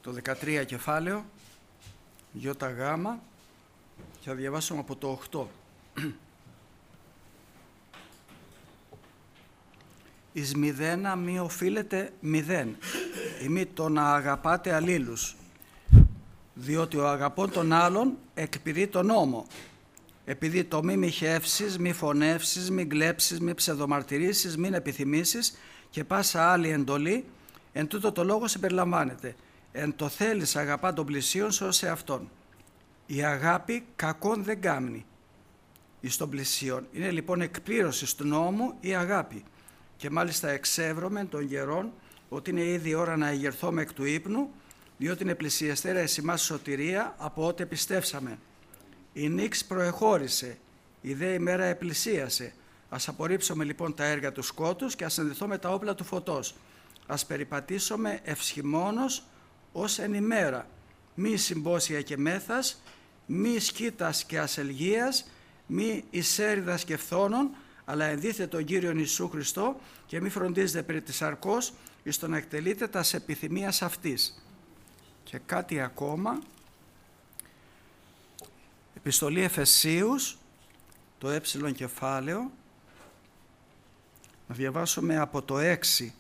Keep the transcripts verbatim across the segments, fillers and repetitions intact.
το δεκατρία κεφάλαιο, γιώτα γάμα, και θα διαβάσουμε από το οκτώ. Εις μηδένα μη οφείλετε μηδέν, ή μη το να αγαπάτε αλλήλους, διότι ο αγαπών των άλλων εκπηρεί τον νόμο. Επειδή το μη μοιχεύσεις, μη φωνεύσεις, μη γκλέψεις, μη ψευδομαρτυρήσεις, μην επιθυμήσεις και πάσα άλλη εντολή, εν τούτο το λόγο συμπεριλαμβάνεται. Εν το θέλεις αγαπά τον πλησίον σου ως εαυτόν. Η αγάπη κακόν δεν κάμνει εις τον πλησίον. Είναι λοιπόν εκπλήρωση του νόμου η αγάπη. Και μάλιστα εξεύρωμεν των γερών ότι είναι ήδη ώρα να εγερθώμε εκ του ύπνου, διότι είναι πλησιεστέρα εις ημάς σωτηρία από ό,τι πιστεύσαμε. Η νύξ προεχώρησε, η δε ημέρα επλησίασε. Ας απορρίψουμε λοιπόν τα έργα του σκότους και ας ενδυθώ με τα όπλα του φωτός. Ας περιπατήσουμε ευσχημόνος ως εν ημέρα, μη συμπόσια και μέθας, μη σκήτας και ασελγίας, μη εισέριδας και φθόνων, αλλά ενδύθε τον Κύριον Ιησού Χριστό και μη φροντίζετε περί της σαρκός εις το να εκτελείτε τας επιθυμίας αυτής. Και κάτι ακόμα, επιστολή Εφεσίους, το ε κεφάλαιο, να διαβάσουμε από το έξι.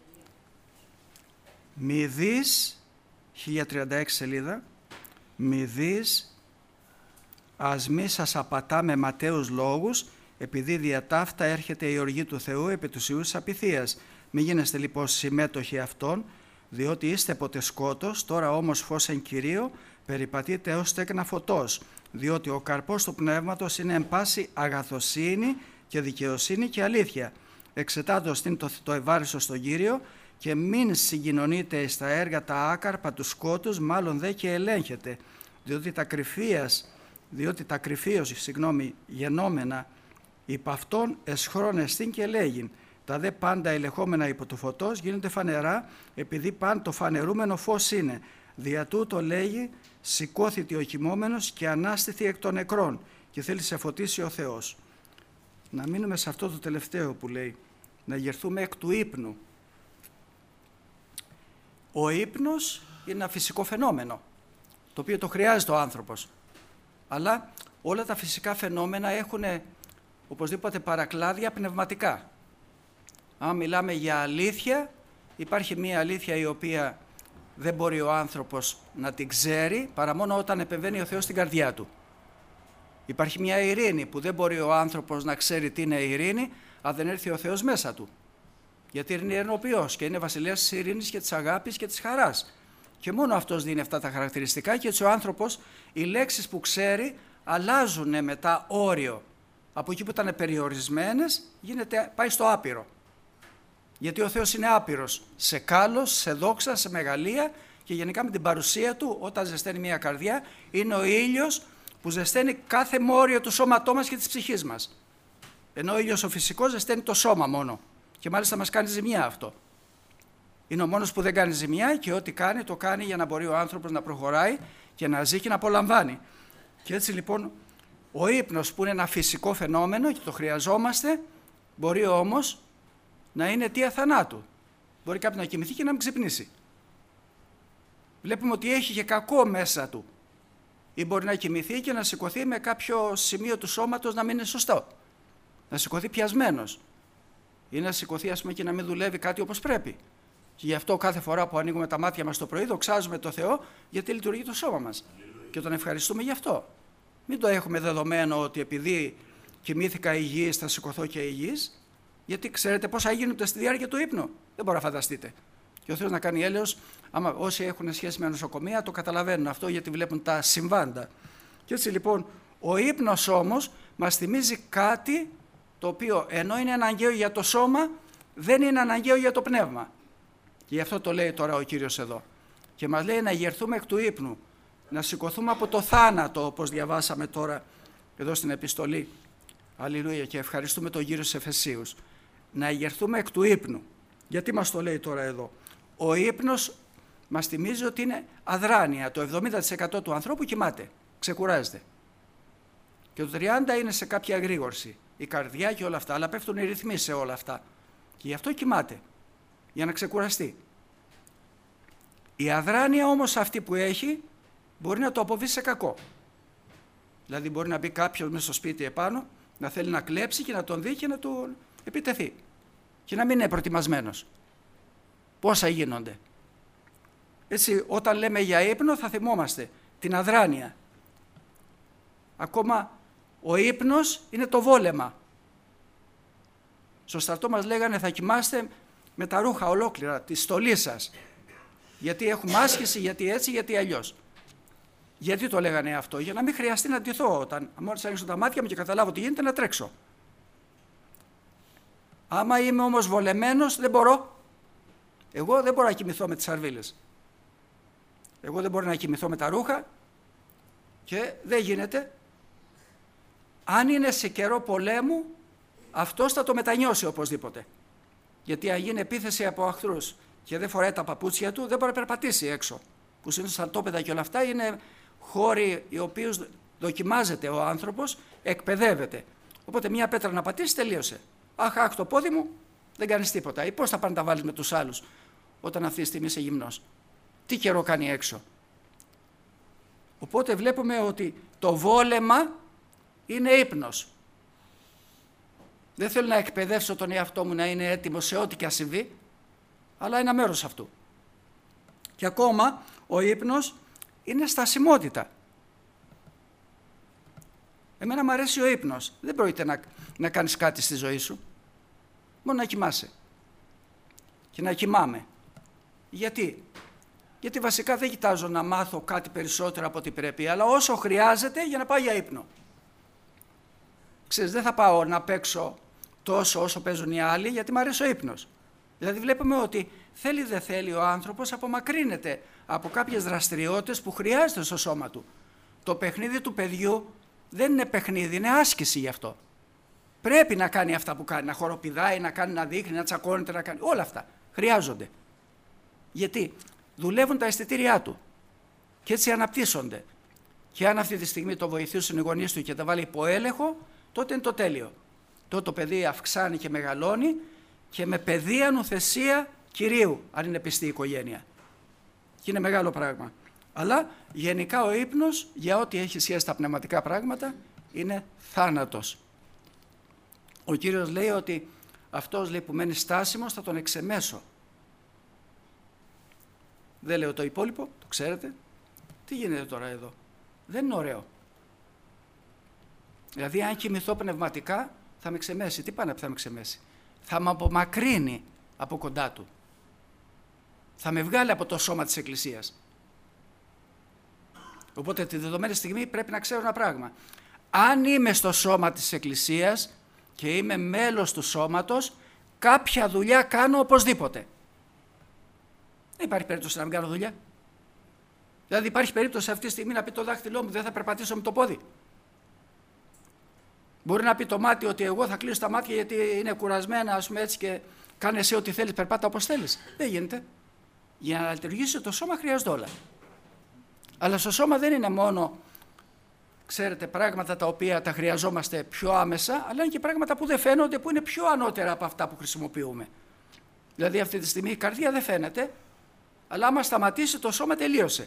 Μη δεις, χίλια τριάντα έξι σελίδα, μη δεις, ας μη σας απατά με ματαίους λόγους, επειδή δια ταύτα έρχεται η οργή του Θεού επί τους ιούς απειθίας. Μη γίνεστε λοιπόν συμμέτοχοι αυτών, διότι είστε ποτέ σκότος, τώρα όμως φως εν Κυρίω, περιπατείτε έως τέκνα φωτός, διότι ο καρπός του πνεύματος είναι εν πάση αγαθοσύνη και δικαιοσύνη και αλήθεια. Εξετάτως την το, το ευάριστο στον Κύριο και μην συγκοινωνείτε στα έργα τα άκαρπα του σκότους, μάλλον δε και ελέγχετε, διότι τα κρυφίας, διότι τα κρυφίως, συγγνώμη, γενόμενα υπ' αυτόν εσχρόνεστην και λέγειν. Τα δε πάντα ελεγχόμενα υπό του φωτός γίνονται φανερά, επειδή παν το φανερούμενο φως είναι. Δια τούτο λέγει, σηκώθητη ο κοιμόμενος και ανάστηθη εκ των νεκρών και θέλει σε φωτίσει ο Θεός. Να μείνουμε σε αυτό το τελευταίο που λέει, να γερθούμε εκ του ύπνου. Ο ύπνος είναι ένα φυσικό φαινόμενο, το οποίο το χρειάζεται ο άνθρωπος. Αλλά όλα τα φυσικά φαινόμενα έχουν οπωσδήποτε παρακλάδια πνευματικά. Αν μιλάμε για αλήθεια, υπάρχει μία αλήθεια η οποία δεν μπορεί ο άνθρωπος να την ξέρει παρά μόνο όταν επεμβαίνει ο Θεός στην καρδιά του. Υπάρχει μια ειρήνη που δεν μπορεί ο άνθρωπος να ξέρει τι είναι ειρήνη αν δεν έρθει ο Θεός μέσα του. Γιατί είναι ενοποιός και είναι βασιλέας της ειρήνης και της αγάπης και της χαράς. Και μόνο αυτός δίνει αυτά τα χαρακτηριστικά και έτσι ο άνθρωπος, οι λέξεις που ξέρει αλλάζουν μετά όριο. Από εκεί που ήταν περιορισμένες γίνεται, πάει στο άπειρο. Γιατί ο Θεός είναι άπειρος σε κάλος, σε δόξα, σε μεγαλεία και γενικά με την παρουσία του όταν ζεσταίνει μια καρδιά είναι ο ήλιος που ζεσταίνει κάθε μόριο του σώματό μας και της ψυχής μας. Ενώ ο ήλιος ο φυσικός ζεσταίνει το σώμα μόνο και μάλιστα μας κάνει ζημιά αυτό. Είναι ο μόνος που δεν κάνει ζημιά και ό,τι κάνει το κάνει για να μπορεί ο άνθρωπος να προχωράει και να ζει και να απολαμβάνει. Και έτσι λοιπόν ο ύπνος που είναι ένα φυσικό φαινόμενο και το χρειαζόμαστε μπορεί όμως να είναι αιτία θανάτου. Μπορεί κάποιος να κοιμηθεί και να μην ξυπνήσει. Βλέπουμε ότι έχει και κακό μέσα του. Ή μπορεί να κοιμηθεί και να σηκωθεί με κάποιο σημείο του σώματος να μην είναι σωστό. Να σηκωθεί πιασμένος. Ή να σηκωθεί ας πούμε και να μην δουλεύει κάτι όπως πρέπει. Και γι' αυτό κάθε φορά που ανοίγουμε τα μάτια μας το πρωί δοξάζουμε το Θεό γιατί λειτουργεί το σώμα μας. Και τον ευχαριστούμε γι' αυτό. Μην το έχουμε δεδομένο ότι επειδή κοιμήθηκα υγιής θα σηκωθώ και υγιής. Γιατί ξέρετε πόσα γίνονται στη διάρκεια του ύπνου. Δεν μπορεί να φανταστείτε. Και ο Θεός να κάνει έλεος, άμα όσοι έχουν σχέση με νοσοκομεία το καταλαβαίνουν αυτό γιατί βλέπουν τα συμβάντα. Και έτσι λοιπόν ο ύπνος όμως μας θυμίζει κάτι το οποίο ενώ είναι αναγκαίο για το σώμα δεν είναι αναγκαίο για το πνεύμα. Και γι' αυτό το λέει τώρα ο Κύριος εδώ. Και μας λέει να γερθούμε εκ του ύπνου, να σηκωθούμε από το θάνατο όπως διαβάσαμε τώρα εδώ στην επιστολή. Αλληλούια και ευχαριστούμε τον Κύριο στους Εφεσίους. Να ηγερθούμε εκ του ύπνου. Γιατί μας το λέει τώρα εδώ. Ο ύπνος μας θυμίζει ότι είναι αδράνεια. Το εβδομήντα τοις εκατό του ανθρώπου κοιμάται, ξεκουράζεται. Και το τριάντα τοις εκατό είναι σε κάποια εγρήγορση. Η καρδιά και όλα αυτά, αλλά πέφτουν οι ρυθμοί σε όλα αυτά. Και γι' αυτό κοιμάται, για να ξεκουραστεί. Η αδράνεια όμως αυτή που έχει μπορεί να το αποβεί σε κακό. Δηλαδή μπορεί να μπει κάποιος μέσα στο σπίτι επάνω, να θέλει να κλέψει και να τον δει και να του επιτεθεί. Και να μην είναι προετοιμασμένος. Πόσα γίνονται. Έτσι, όταν λέμε για ύπνο θα θυμόμαστε την αδράνεια. Ακόμα ο ύπνος είναι το βόλεμα. Στο στρατό μας λέγανε θα κοιμάστε με τα ρούχα ολόκληρα, τη στολή σας. Γιατί έχουμε άσκηση, γιατί έτσι, γιατί αλλιώς. Γιατί το λέγανε αυτό? Για να μην χρειαστεί να ντυθώ όταν μόλις ανοίξω τα μάτια μου και καταλάβω τι γίνεται να τρέξω. Άμα είμαι όμως βολεμένος δεν μπορώ. Εγώ δεν μπορώ να κοιμηθώ με τις σαρβίλες. Εγώ δεν μπορώ να κοιμηθώ με τα ρούχα και δεν γίνεται. Αν είναι σε καιρό πολέμου, αυτός θα το μετανιώσει οπωσδήποτε. Γιατί αν γίνει επίθεση από αχθρούς και δεν φοράει τα παπούτσια του, δεν μπορεί να περπατήσει έξω. Που συνήθως στρατόπεδα και όλα αυτά είναι χώροι οι οποίους δοκιμάζεται ο άνθρωπος, εκπαιδεύεται. Οπότε μια πέτρα να πατήσει, τελείωσε. Αχ, αχ, το πόδι μου, δεν κάνεις τίποτα. Ή πώς θα πάνε να τα βάλεις με τους άλλους όταν αυτή τη στιγμή είσαι γυμνός? Τι καιρό κάνει έξω? Οπότε βλέπουμε ότι το βόλεμα είναι ύπνος. Δεν θέλω να εκπαιδεύσω τον εαυτό μου να είναι έτοιμο σε ό,τι και ας συμβεί, αλλά ένα μέρος αυτού. Και ακόμα ο ύπνος είναι στασιμότητα. Εμένα μου αρέσει ο ύπνος. Δεν πρόκειται να, να κάνεις κάτι στη ζωή σου. Μόνο να κοιμάσαι. Και να κοιμάμαι. Γιατί? Γιατί βασικά δεν κοιτάζω να μάθω κάτι περισσότερο από ό,τι πρέπει, αλλά όσο χρειάζεται για να πάω για ύπνο. Ξέρεις, δεν θα πάω να παίξω τόσο όσο παίζουν οι άλλοι, γιατί μου αρέσει ο ύπνος. Δηλαδή βλέπουμε ότι θέλει δεν θέλει ο άνθρωπος απομακρύνεται από κάποιες δραστηριότητες που χρειάζεται στο σώμα του. Το παιχνίδι του παιδιού δεν είναι παιχνίδι, είναι άσκηση γι' αυτό. Πρέπει να κάνει αυτά που κάνει, να χοροπηδάει, να κάνει, να δείχνει, να τσακώνεται, να κάνει. Όλα αυτά χρειάζονται. Γιατί δουλεύουν τα αισθητήριά του και έτσι αναπτύσσονται. Και αν αυτή τη στιγμή το βοηθήσουν οι γονείς του και τα βάλει υπό έλεγχο, τότε είναι το τέλειο. Τότε το παιδί αυξάνει και μεγαλώνει και με παιδεία νουθεσία Κυρίου, αν είναι πιστή η οικογένεια. Και είναι μεγάλο πράγμα. Αλλά γενικά ο ύπνος, για ό,τι έχει σχέση στα πνευματικά πράγματα, είναι θάνατος. Ο Κύριος λέει ότι αυτός λέει, που μένει στάσιμος θα τον εξεμέσω. Δεν λέω το υπόλοιπο, το ξέρετε. Τι γίνεται τώρα εδώ? Δεν είναι ωραίο. Δηλαδή αν κοιμηθώ πνευματικά θα με ξεμέσει. Τι πάνε που θα με ξεμέσει? Θα με απομακρύνει από κοντά του. Θα με βγάλει από το σώμα της Εκκλησίας. Οπότε τη δεδομένη στιγμή πρέπει να ξέρω ένα πράγμα. Αν είμαι στο σώμα της Εκκλησίας και είμαι μέλος του σώματος, κάποια δουλειά κάνω οπωσδήποτε. Δεν υπάρχει περίπτωση να μην κάνω δουλειά. Δηλαδή υπάρχει περίπτωση αυτή τη στιγμή να πει το δάχτυλό μου δεν θα περπατήσω με το πόδι? Μπορεί να πει το μάτι ότι εγώ θα κλείσω τα μάτια γιατί είναι κουρασμένα, ας πούμε, έτσι, και κάνε εσύ ό,τι θέλεις, περπάτα όπως θέλεις. Δεν γίνεται. Για να λειτουργήσει το σώμα χρειάζονται όλα. Αλλά στο σώμα δεν είναι μόνο, ξέρετε, πράγματα τα οποία τα χρειαζόμαστε πιο άμεσα, αλλά είναι και πράγματα που δεν φαίνονται, που είναι πιο ανώτερα από αυτά που χρησιμοποιούμε. Δηλαδή αυτή τη στιγμή η καρδία δεν φαίνεται, αλλά άμα σταματήσει το σώμα τελείωσε.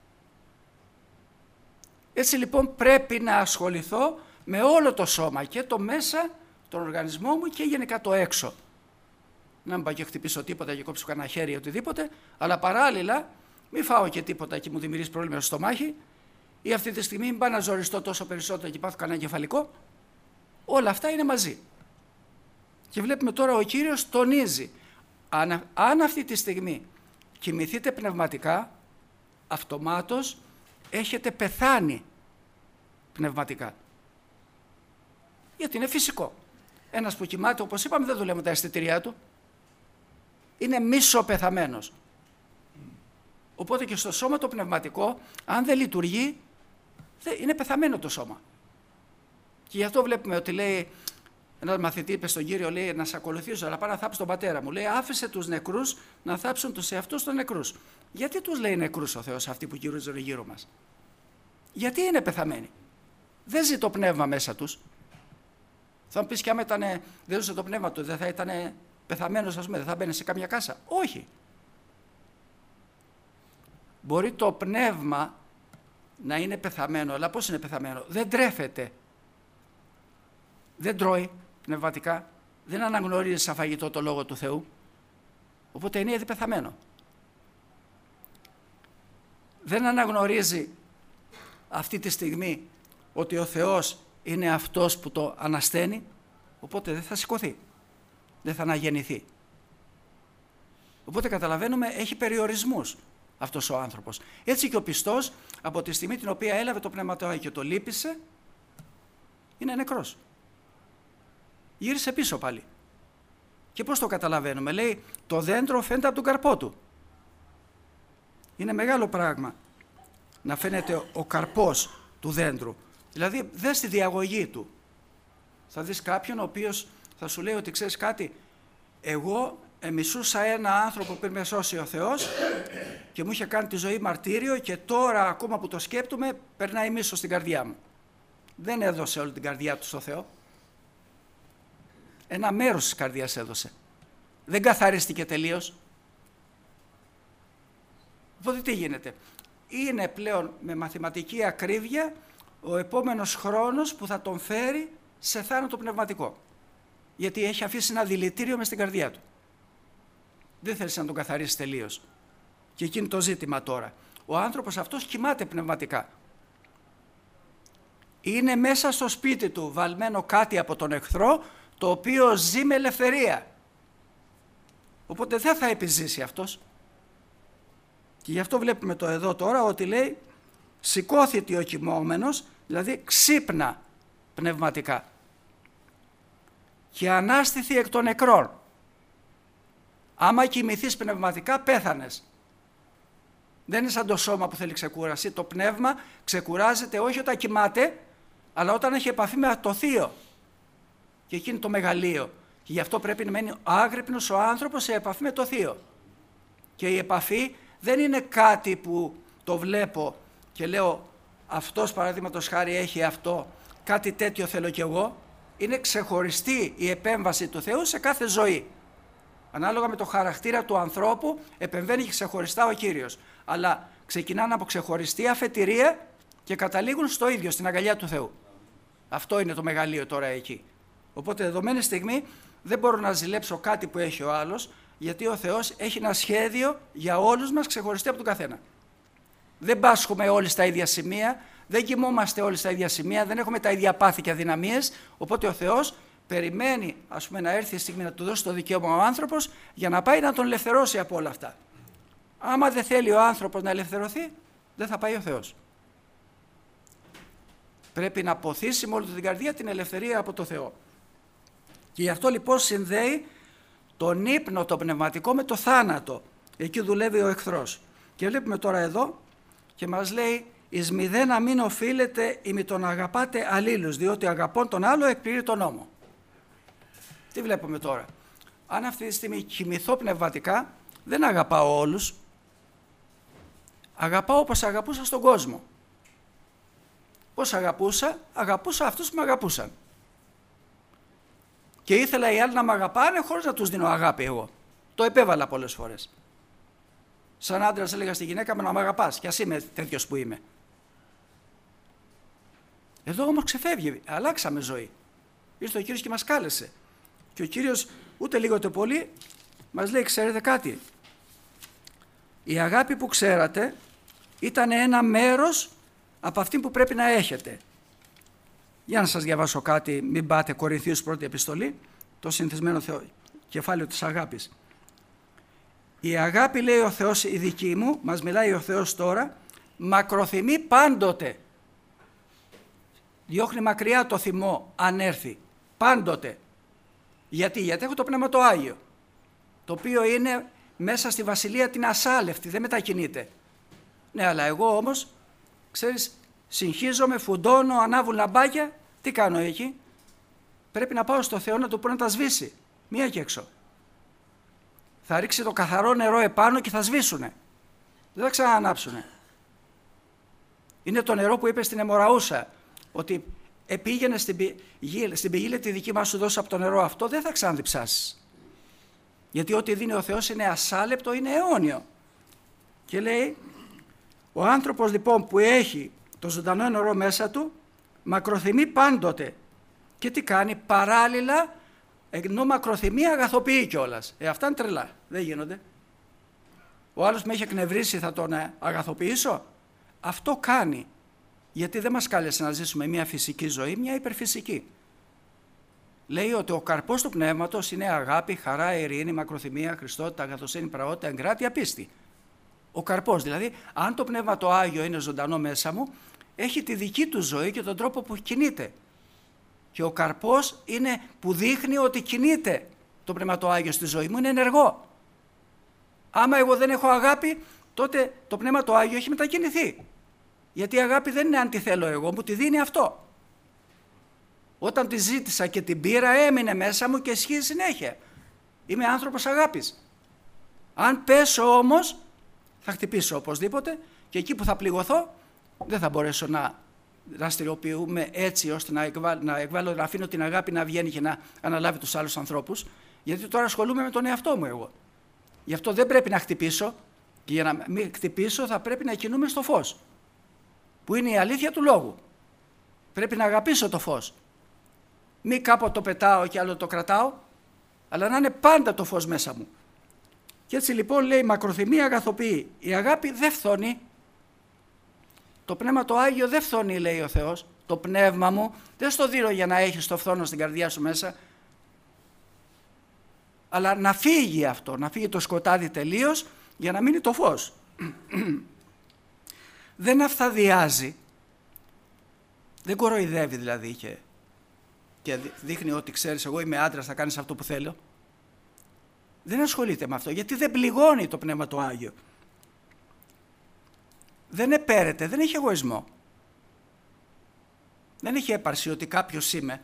Έτσι λοιπόν πρέπει να ασχοληθώ με όλο το σώμα, και το μέσα, τον οργανισμό μου και γενικά το έξω. Να μην πάω και χτυπήσω τίποτα και κόψω κανένα χέρι ή οτιδήποτε, αλλά παράλληλα μην φάω και τίποτα και μου δημιουργήσει πρόβλημα στο στομάχι, ή αυτή τη στιγμή μην πάω να ζοριστώ τόσο περισσότερο και πάθω κανένα κεφαλικό. Όλα αυτά είναι μαζί. Και βλέπουμε τώρα ο Κύριος τονίζει, αν, αν αυτή τη στιγμή κοιμηθείτε πνευματικά, αυτομάτως έχετε πεθάνει πνευματικά. Γιατί είναι φυσικό. Ένας που κοιμάται, όπως είπαμε, δεν δουλεύουν τα αισθητήριά του. Είναι μισοπεθαμένος. Οπότε και στο σώμα το πνευματικό, αν δεν λειτουργεί, είναι πεθαμένο το σώμα. Και γι' αυτό βλέπουμε ότι λέει, ένας μαθητής είπε στον Κύριο, λέει, να σε ακολουθήσω, αλλά πάω να θάψω τον πατέρα μου. Λέει, άφησε τους νεκρούς να θάψουν τους εαυτούς των νεκρούς. Γιατί τους λέει νεκρούς ο Θεός αυτοί που γυρίζουν γύρω μας? Γιατί είναι πεθαμένοι? Δεν ζει το πνεύμα μέσα τους. Θα μου πεις, και άμα ήτανε, δεν ζούσε το πνεύμα του, δεν θα ήταν πεθαμένος, ας πούμε, δεν θα μπαίνει σε καμιά κάσα? Όχι. Μπορεί το πνεύμα να είναι πεθαμένο, αλλά πώς είναι πεθαμένο? Δεν τρέφεται. Δεν τρώει πνευματικά. Δεν αναγνωρίζει σαν φαγητό το Λόγο του Θεού. Οπότε είναι ήδη πεθαμένο. Δεν αναγνωρίζει αυτή τη στιγμή ότι ο Θεός είναι αυτός που το ανασταίνει, οπότε δεν θα σηκωθεί, δεν θα αναγεννηθεί. Οπότε καταλαβαίνουμε, έχει περιορισμούς αυτός ο άνθρωπος. Έτσι και ο πιστός, από τη στιγμή την οποία έλαβε το Πνεύμα του Άγιο και το λύπησε, είναι νεκρός. Γύρισε πίσω πάλι. Και πώς το καταλαβαίνουμε? Λέει, το δέντρο φαίνεται από τον καρπό του. Είναι μεγάλο πράγμα να φαίνεται ο καρπός του δέντρου. Δηλαδή, δες τη διαγωγή του. Θα δεις κάποιον ο οποίος θα σου λέει ότι ξέρεις κάτι, εγώ εμισούσα ένα άνθρωπο που με σώσει ο Θεός και μου είχε κάνει τη ζωή μαρτύριο και τώρα ακόμα που το σκέπτομαι περνάει μίσος στην καρδιά μου. Δεν έδωσε όλη την καρδιά του στο Θεό. Ένα μέρος της καρδιάς έδωσε. Δεν καθαρίστηκε τελείως. Οπότε τι γίνεται? Είναι πλέον με μαθηματική ακρίβεια ο επόμενος χρόνος που θα τον φέρει σε θάνατο πνευματικό. Γιατί έχει αφήσει ένα δηλητήριο μες στην καρδιά του. Δεν θέλεις να τον καθαρίσει τελείως. Και εκείνη το ζήτημα τώρα. Ο άνθρωπος αυτός κοιμάται πνευματικά. Είναι μέσα στο σπίτι του βαλμένο κάτι από τον εχθρό, το οποίο ζει με ελευθερία. Οπότε δεν θα επιζήσει αυτός. Και γι' αυτό βλέπουμε το εδώ τώρα ότι λέει σηκώθηκε ο κοιμόμενος, δηλαδή ξύπνα πνευματικά και ανάστηθη εκ των νεκρών. Άμα κοιμηθείς πνευματικά πέθανες. Δεν είναι σαν το σώμα που θέλει ξεκούραση. Το πνεύμα ξεκουράζεται όχι όταν κοιμάται, αλλά όταν έχει επαφή με το θείο. Και εκεί είναι το μεγαλείο. Και γι' αυτό πρέπει να μένει άγρυπνος ο άνθρωπος σε επαφή με το θείο. Και η επαφή δεν είναι κάτι που το βλέπω και λέω αυτός παραδείγματος χάρη έχει αυτό, κάτι τέτοιο θέλω κι εγώ. Είναι ξεχωριστή η επέμβαση του Θεού σε κάθε ζωή. Ανάλογα με το χαρακτήρα του ανθρώπου επεμβαίνει και ξεχωριστά ο Κύριος. Αλλά ξεκινάνε από ξεχωριστή αφετηρία και καταλήγουν στο ίδιο, στην αγκαλιά του Θεού. Αυτό είναι το μεγαλείο τώρα εκεί. Οπότε δεδομένη στιγμή δεν μπορώ να ζηλέψω κάτι που έχει ο άλλος, γιατί ο Θεός έχει ένα σχέδιο για όλους μας ξεχωριστή από τον καθένα. Δεν πάσχουμε όλοι στα ίδια σημεία, δεν κοιμόμαστε όλοι στα ίδια σημεία, δεν έχουμε τα ίδια πάθη και αδυναμίες, οπότε ο Θεός περιμένει ας πούμε, να έρθει η στιγμή να του δώσει το δικαίωμα ο άνθρωπος για να πάει να τον ελευθερώσει από όλα αυτά. Άμα δεν θέλει ο άνθρωπος να ελευθερωθεί, δεν θα πάει ο Θεός. Πρέπει να ποθήσει με όλη την καρδία την ελευθερία από το Θεό. Και γι' αυτό λοιπόν συνδέει τον ύπνο, το πνευματικό με το θάνατο. Εκεί δουλεύει ο εχθρός. Και βλέπουμε τώρα εδώ και μας λέει «Εις μηδέν μην οφείλετε ή μη τον αγαπάτε αλλήλους, διότι αγαπών τον άλλο εκπληρεί τον νόμο». Τι βλέπουμε τώρα? Αν αυτή τη στιγμή κοιμηθώ πνευματικά, δεν αγαπάω όλους. Αγαπάω όπως αγαπούσα στον κόσμο. Πώς αγαπούσα? Αγαπούσα αυτούς που με αγαπούσαν. Και ήθελα οι άλλοι να με αγαπάνε χωρίς να τους δίνω αγάπη εγώ. Το επέβαλα πολλές φορές. Σαν άντρας έλεγα στη γυναίκα μου να με αγαπάς, κι ας είμαι τέτοιος που είμαι. Εδώ όμως ξεφεύγει, αλλάξαμε ζωή. Ήρθε ο Κύριος και μας κάλεσε. Και ο Κύριος ούτε λίγο ούτε πολύ μας λέει, ξέρετε κάτι, η αγάπη που ξέρατε ήταν ένα μέρος από αυτή που πρέπει να έχετε. Για να σας διαβάσω κάτι, μην πάτε Κορινθίους πρώτη επιστολή, το συνηθισμένο θεο... κεφάλαιο της αγάπης. Η αγάπη, λέει ο Θεός, η δική μου, μας μιλάει ο Θεός τώρα, μακροθυμεί πάντοτε. Διώχνει μακριά το θυμό αν έρθει, πάντοτε. Γιατί, γιατί έχω το Πνεύμα το Άγιο, το οποίο είναι μέσα στη βασιλεία την ασάλευτη, δεν μετακινείται. Ναι, αλλά εγώ όμως, ξέρεις, συγχύζομαι, φουντώνω, ανάβουν λαμπάκια, τι κάνω εκεί? Πρέπει να πάω στο Θεό να του πω να τα σβήσει, μία και έξω. Θα ρίξει το καθαρό νερό επάνω και θα σβήσουνε. Δεν θα ξανανάψουνε. Είναι το νερό που είπε στην αιμοραούσα, ότι επήγαινε στην πηγή, στην πηγή λέει, τη δική μας σου δώσει από το νερό αυτό, δεν θα ξαναδιψάσεις. Γιατί ό,τι δίνει ο Θεός είναι ασάλεπτο, είναι αιώνιο. Και λέει, Ο άνθρωπος λοιπόν που έχει το ζωντανό νερό μέσα του, μακροθυμεί πάντοτε. Και τι κάνει? Παράλληλα, ενώ μακροθυμεί, αγαθοποιεί κιόλας. Ε, αυτά είναι τρελά. Δεν γίνονται. Ο άλλος με έχει εκνευρίσει, θα τον αγαθοποιήσω? Αυτό κάνει. Γιατί δεν μας κάλεσε να ζήσουμε μια φυσική ζωή, μια υπερφυσική. Λέει ότι ο καρπός του πνεύματος είναι αγάπη, χαρά, ειρήνη, μακροθυμία, χριστότητα, αγαθοσύνη, πραότητα, εγκράτεια, πίστη. Ο καρπός, δηλαδή, αν το Πνεύμα το Άγιο είναι ζωντανό μέσα μου, έχει τη δική του ζωή και τον τρόπο που κινείται. Και ο καρπός είναι που δείχνει ότι κινείται το Πνεύμα το Άγιο στη ζωή μου, είναι ενεργό. Άμα εγώ δεν έχω αγάπη, τότε το Πνεύμα το Άγιο έχει μετακινηθεί. Γιατί η αγάπη δεν είναι αν τη θέλω εγώ, μου τη δίνει αυτό. Όταν τη ζήτησα και την πήρα, έμεινε μέσα μου και ισχύει συνέχεια. Είμαι άνθρωπος αγάπης. Αν πέσω όμως, θα χτυπήσω οπωσδήποτε και εκεί που θα πληγωθώ, δεν θα μπορέσω να δραστηριοποιούμε έτσι ώστε να, εκβάλω, να, εκβάλω, να αφήνω την αγάπη να βγαίνει και να αναλάβει τους άλλους ανθρώπους, γιατί τώρα ασχολούμαι με τον εαυτό μου εγώ. Γι' αυτό δεν πρέπει να χτυπήσω και για να μην χτυπήσω θα πρέπει να κινούμε στο φως, που είναι η αλήθεια του λόγου. Πρέπει να αγαπήσω το φως. Μη κάποτε το πετάω και άλλο το κρατάω, αλλά να είναι πάντα το φως μέσα μου. Και έτσι λοιπόν λέει μακροθυμία αγαθοποιεί. Η αγάπη δεν φθονεί. Το Πνεύμα το Άγιο δεν φθονεί, λέει ο Θεός. Το πνεύμα μου δεν στο δίνω για να έχεις το φθόνο στην καρδιά σου μέσα, αλλά να φύγει αυτό, να φύγει το σκοτάδι τελείως για να μείνει το φως. Δεν αυθαδιάζει, δεν κοροϊδεύει δηλαδή και, και δείχνει ότι ξέρεις εγώ είμαι άντρας, θα κάνεις αυτό που θέλω. Δεν ασχολείται με αυτό γιατί δεν πληγώνει το Πνεύμα το Άγιο. Δεν επέρεται, δεν έχει εγωισμό. Δεν έχει έπαρση ότι κάποιος είμαι.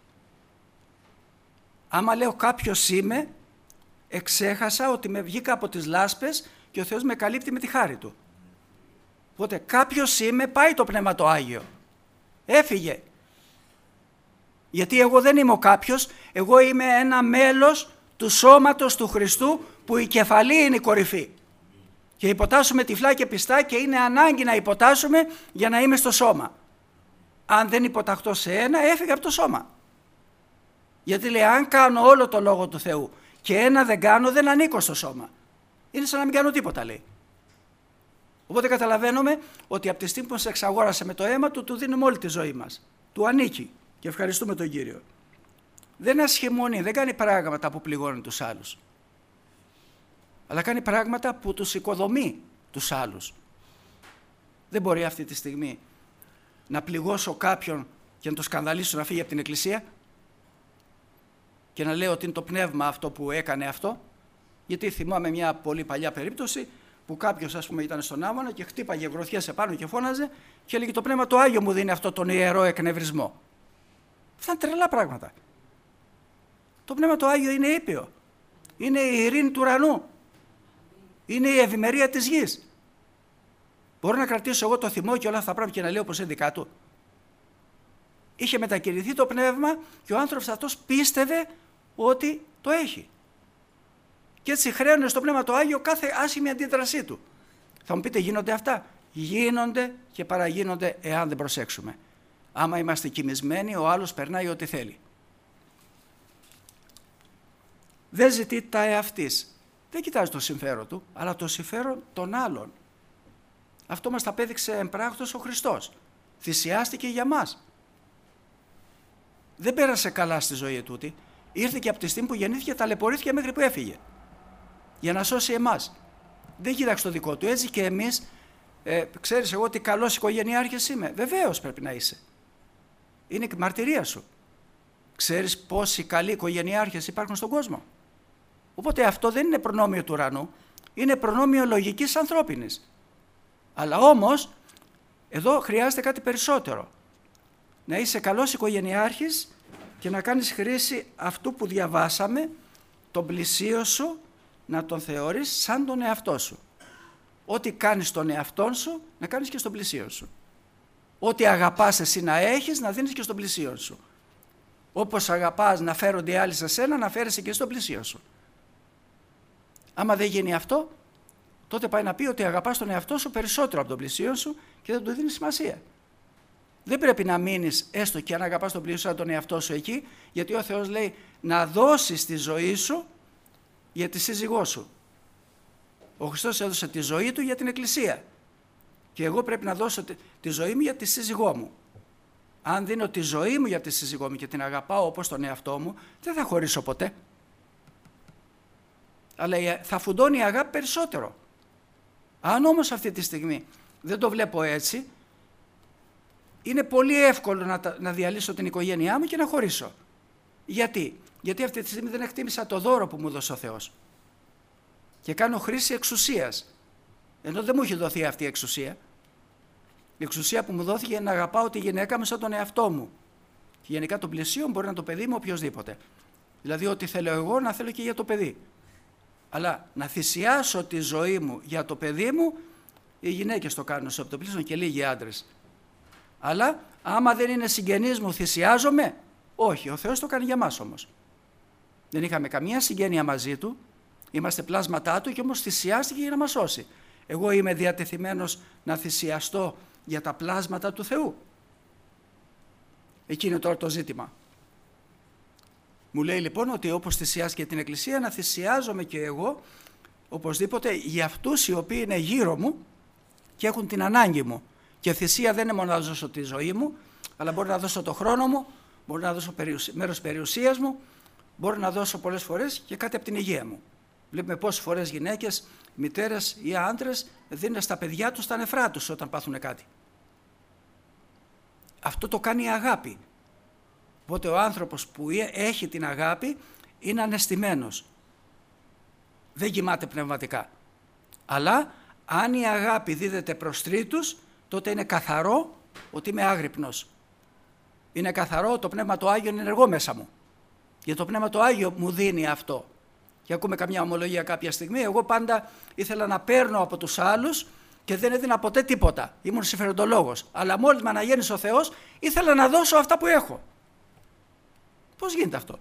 Άμα λέω κάποιος είμαι, εξέχασα ότι με βγήκα από τις λάσπες και ο Θεός με καλύπτει με τη χάρη Του. Οπότε κάποιος είμαι, πάει το Πνεύμα το Άγιο. Έφυγε. Γιατί εγώ δεν είμαι ο κάποιος, εγώ είμαι ένα μέλος του σώματος του Χριστού που η κεφαλή είναι η κορυφή. Και υποτάσσουμε τυφλά και πιστά και είναι ανάγκη να υποτάσσουμε για να είμαι στο σώμα. Αν δεν υποταχτώ σε ένα, έφυγα από το σώμα. Γιατί λέει, αν κάνω όλο το λόγο του Θεού και ένα δεν κάνω, δεν ανήκω στο σώμα. Είναι σαν να μην κάνω τίποτα, λέει. Οπότε καταλαβαίνουμε ότι από τη στιγμή που μας εξαγόρασε με το αίμα του, του δίνουμε όλη τη ζωή μας. Του ανήκει και ευχαριστούμε τον Κύριο. Δεν ασχημώνει, δεν κάνει πράγματα που πληγώνουν τους άλλους. Αλλά κάνει πράγματα που τους οικοδομεί τους άλλους. Δεν μπορεί αυτή τη στιγμή να πληγώσω κάποιον και να το σκανδαλίσω να φύγει από την εκκλησία και να λέω ότι είναι το πνεύμα αυτό που έκανε αυτό. Γιατί θυμάμαι μια πολύ παλιά περίπτωση που κάποιος ας πούμε ήταν στον άμμονα και χτύπαγε γροθιές επάνω και φώναζε και έλεγε το Πνεύμα το Άγιο μου δίνει αυτό τον ιερό εκνευρισμό. Αυτά είναι τρελά πράγματα. Το Πνεύμα το Άγιο είναι ήπιο. Είναι η ειρήνη του ουρανού. Είναι η ευημερία της γης. Μπορώ να κρατήσω εγώ το θυμό και όλα αυτά τα πράγματα και να λέω πως είναι δικά του. Είχε μετακινηθεί το πνεύμα και ο άνθρωπος αυτός πίστευε ότι το έχει. Και έτσι χρέωνε στο Πνεύμα το Άγιο κάθε άσχημη αντίδρασή του. Θα μου πείτε γίνονται αυτά? Γίνονται και παραγίνονται εάν δεν προσέξουμε. Άμα είμαστε κοιμισμένοι, ο άλλος περνάει ό,τι θέλει. Δεν ζητεί τα εαυτής. Δεν κοιτάζει το συμφέρον του, αλλά το συμφέρον των άλλων. Αυτό μας τα απέδειξε εμπράκτος ο Χριστός. Θυσιάστηκε για μας. Δεν πέρασε καλά στη ζωή τούτη. Ήρθε και από τη στιγμή που γεννήθηκε, ταλαιπωρήθηκε μέχρι που έφυγε. Για να σώσει εμάς. Δεν κοίταξε το δικό του. Έτσι και εμείς, ε, ξέρεις εγώ τι καλός οικογενειάρχης είμαι. Βεβαίως πρέπει να είσαι. Είναι η μαρτυρία σου. Ξέρεις πόσοι καλοί οικογενειάρχες υπάρχουν στον κόσμο. Οπότε αυτό δεν είναι προνόμιο του ουρανού, είναι προνόμιο λογικής ανθρώπινης. Αλλά όμως, εδώ χρειάζεται κάτι περισσότερο. Να είσαι καλός οικογενειάρχης και να κάνεις χρήση αυτού που διαβάσαμε, τον πλησίο σου, να τον θεωρείς σαν τον εαυτό σου. Ό,τι κάνεις στον εαυτό σου, να κάνεις και στον πλησίο σου. Ό,τι αγαπάς εσύ να έχεις, να δίνεις και στον πλησίο σου. Όπως αγαπάς να φέρονται οι άλλοι σε σένα, να φέρεσαι και στον πλησίο σου. Άμα δεν γίνει αυτό, τότε πάει να πει ότι αγαπάς τον εαυτό σου περισσότερο από τον πλησίον σου και δεν του δίνει σημασία. Δεν πρέπει να μείνεις έστω και αν αγαπάς τον πλησίον τον εαυτό σου εκεί, γιατί ο Θεός λέει να δώσεις τη ζωή σου για τη σύζυγό σου. Ο Χριστός έδωσε τη ζωή του για την Εκκλησία και εγώ πρέπει να δώσω τη ζωή μου για τη σύζυγό μου. Αν δίνω τη ζωή μου για τη σύζυγό μου και την αγαπάω όπως τον εαυτό μου, δεν θα χωρίσω ποτέ. Αλλά θα φουντώνει η αγάπη περισσότερο. Αν όμως αυτή τη στιγμή δεν το βλέπω έτσι, είναι πολύ εύκολο να, να διαλύσω την οικογένειά μου και να χωρίσω. Γιατί? Γιατί αυτή τη στιγμή δεν εκτίμησα το δώρο που μου δώσε ο Θεός. Και κάνω χρήση εξουσίας. Ενώ δεν μου έχει δοθεί αυτή η εξουσία. Η εξουσία που μου δόθηκε είναι να αγαπάω τη γυναίκα μου σαν τον εαυτό μου. Και γενικά το πλαισίο μπορεί να το παιδί μου οποιοδήποτε. Δηλαδή ό,τι θέλω εγώ να θέλω και για το παιδί. Αλλά να θυσιάσω τη ζωή μου για το παιδί μου, οι γυναίκες το κάνουν σε οπτοπλίστων και λίγοι άντρες. Αλλά άμα δεν είναι συγγενής μου, θυσιάζομαι. Όχι, ο Θεός το κάνει για μας όμως. Δεν είχαμε καμία συγγένεια μαζί του, είμαστε πλάσματά του και όμως θυσιάστηκε για να μας σώσει. Εγώ είμαι διατεθειμένος να θυσιαστώ για τα πλάσματα του Θεού. Εκεί είναι τώρα το ζήτημα. Μου λέει λοιπόν ότι όπως θυσιάστηκε την Εκκλησία, να θυσιάζομαι και εγώ οπωσδήποτε για αυτούς οι οποίοι είναι γύρω μου και έχουν την ανάγκη μου. Και θυσία δεν είναι μόνο να δώσω τη ζωή μου, αλλά μπορώ να δώσω το χρόνο μου, μπορώ να δώσω μέρος περιουσίας μου, μπορώ να δώσω πολλές φορές και κάτι από την υγεία μου. Βλέπουμε πόσες φορές γυναίκες, μητέρες ή άντρες δίνουν στα παιδιά τους τα νεφρά τους όταν πάθουν κάτι. Αυτό το κάνει η αγάπη. Οπότε ο άνθρωπος που έχει την αγάπη είναι αναισθημένος. Δεν κοιμάται πνευματικά. Αλλά αν η αγάπη δίδεται προς τρίτους, τότε είναι καθαρό ότι είμαι άγρυπνος. Είναι καθαρό, το Πνεύμα το Άγιο είναι ενεργό μέσα μου. Γιατί το Πνεύμα το Άγιο μου δίνει αυτό. Και ακούμε καμιά ομολογία κάποια στιγμή, εγώ πάντα ήθελα να παίρνω από τους άλλους και δεν έδινα ποτέ τίποτα. Ήμουν συμφεροντολόγος. Αλλά μόλις με αναγέννησε ο Θεός, ήθελα να δώσω αυτά που έχω. Πώς γίνεται αυτό?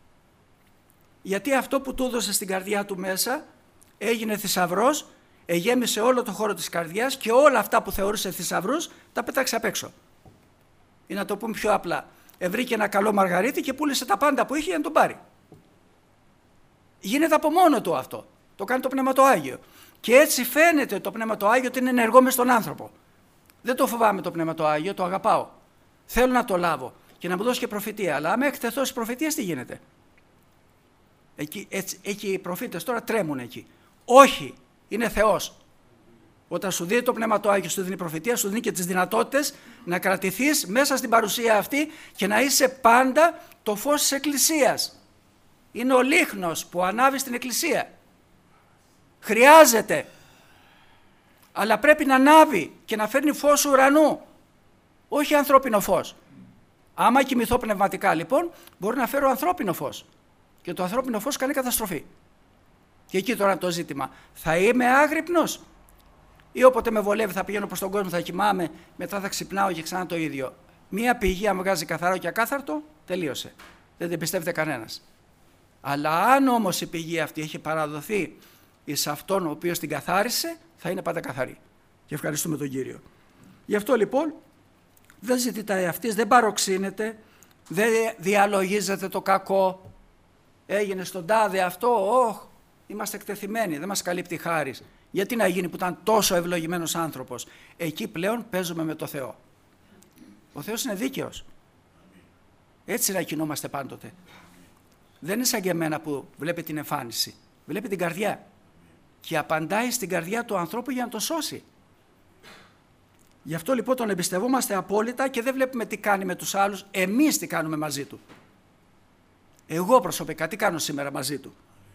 Γιατί αυτό που του έδωσε στην καρδιά του μέσα έγινε θησαυρός, εγέμισε όλο το χώρο της καρδιάς και όλα αυτά που θεωρούσε θησαυρούς τα πέταξε απ' έξω. Ή να το πούμε πιο απλά, ευρήκε ένα καλό μαργαρίτι και πούλησε τα πάντα που είχε για να τον πάρει. Γίνεται από μόνο του αυτό. Το κάνει το Πνεύμα το Άγιο. Και έτσι φαίνεται το Πνεύμα το Άγιο ότι είναι ενεργό μες στον άνθρωπο. Δεν το φοβάμαι το Πνεύμα το Άγιο, το αγαπάω. Θέλω να το λάβω και να μου δώσει και προφητεία. Αλλά άμα εκτεθώ στις προφητείες, τι γίνεται? Εκεί, έτσι, εκεί οι προφήτες τώρα τρέμουν εκεί. Όχι, είναι Θεός. Όταν σου δίνει το Πνεύμα το Άγιο, σου δίνει προφητεία, σου δίνει και τις δυνατότητες να κρατηθείς μέσα στην παρουσία αυτή και να είσαι πάντα το φως της Εκκλησίας. Είναι ο λίχνος που ανάβει στην Εκκλησία. Χρειάζεται. Αλλά πρέπει να ανάβει και να φέρνει φως ουρανού. Όχι ανθρώπινο φως. Άμα κοιμηθώ πνευματικά λοιπόν, μπορεί να φέρω ανθρώπινο φως. Και το ανθρώπινο φως κάνει καταστροφή. Και εκεί τώρα το ζήτημα. Θα είμαι άγρυπνος ή όποτε με βολεύει θα πηγαίνω προς τον κόσμο, θα κοιμάμαι, μετά θα ξυπνάω και ξανά το ίδιο. Μία πηγή αν βγάζει καθαρό και ακάθαρτο, τελείωσε. Δεν την πιστεύετε κανένας. Αλλά αν όμως η πηγή αυτή έχει παραδοθεί εις αυτόν ο οποίος την καθάρισε, θα είναι πάντα καθαρή. Και ευχαριστούμε τον Κύριο. Γι' αυτό λοιπόν δεν ζητητάει αυτής, δεν παροξύνεται, δεν διαλογίζεται το κακό. Έγινε στον τάδε αυτό, όχ, είμαστε εκτεθειμένοι, δεν μας καλύπτει χάρις. Γιατί να γίνει που ήταν τόσο ευλογημένος άνθρωπος? Εκεί πλέον παίζουμε με το Θεό. Ο Θεός είναι δίκαιος. Έτσι να κινούμαστε πάντοτε. Δεν είναι σαν και εμένα που βλέπει την εμφάνιση. Βλέπει την καρδιά. Και απαντάει στην καρδιά του ανθρώπου για να τον σώσει. Γι' αυτό λοιπόν τον εμπιστευόμαστε απόλυτα και δεν βλέπουμε τι κάνει με τους άλλους. Εμείς τι κάνουμε μαζί του. Εγώ προσωπικά τι κάνω σήμερα μαζί του?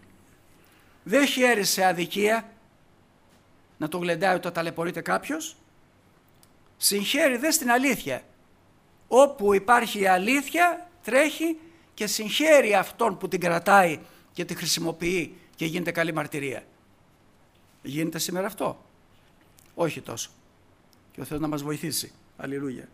Δεν χαίρει σε αδικία να το γλεντάει όταν ταλαιπωρείται κάποιος. Συγχαίρει δε στην αλήθεια. Όπου υπάρχει η αλήθεια τρέχει και συγχαίρει αυτόν που την κρατάει και τη χρησιμοποιεί και γίνεται καλή μαρτυρία. Γίνεται σήμερα αυτό? Όχι τόσο. Και ο Θεός να μας βοηθήσει. Αλληλούια.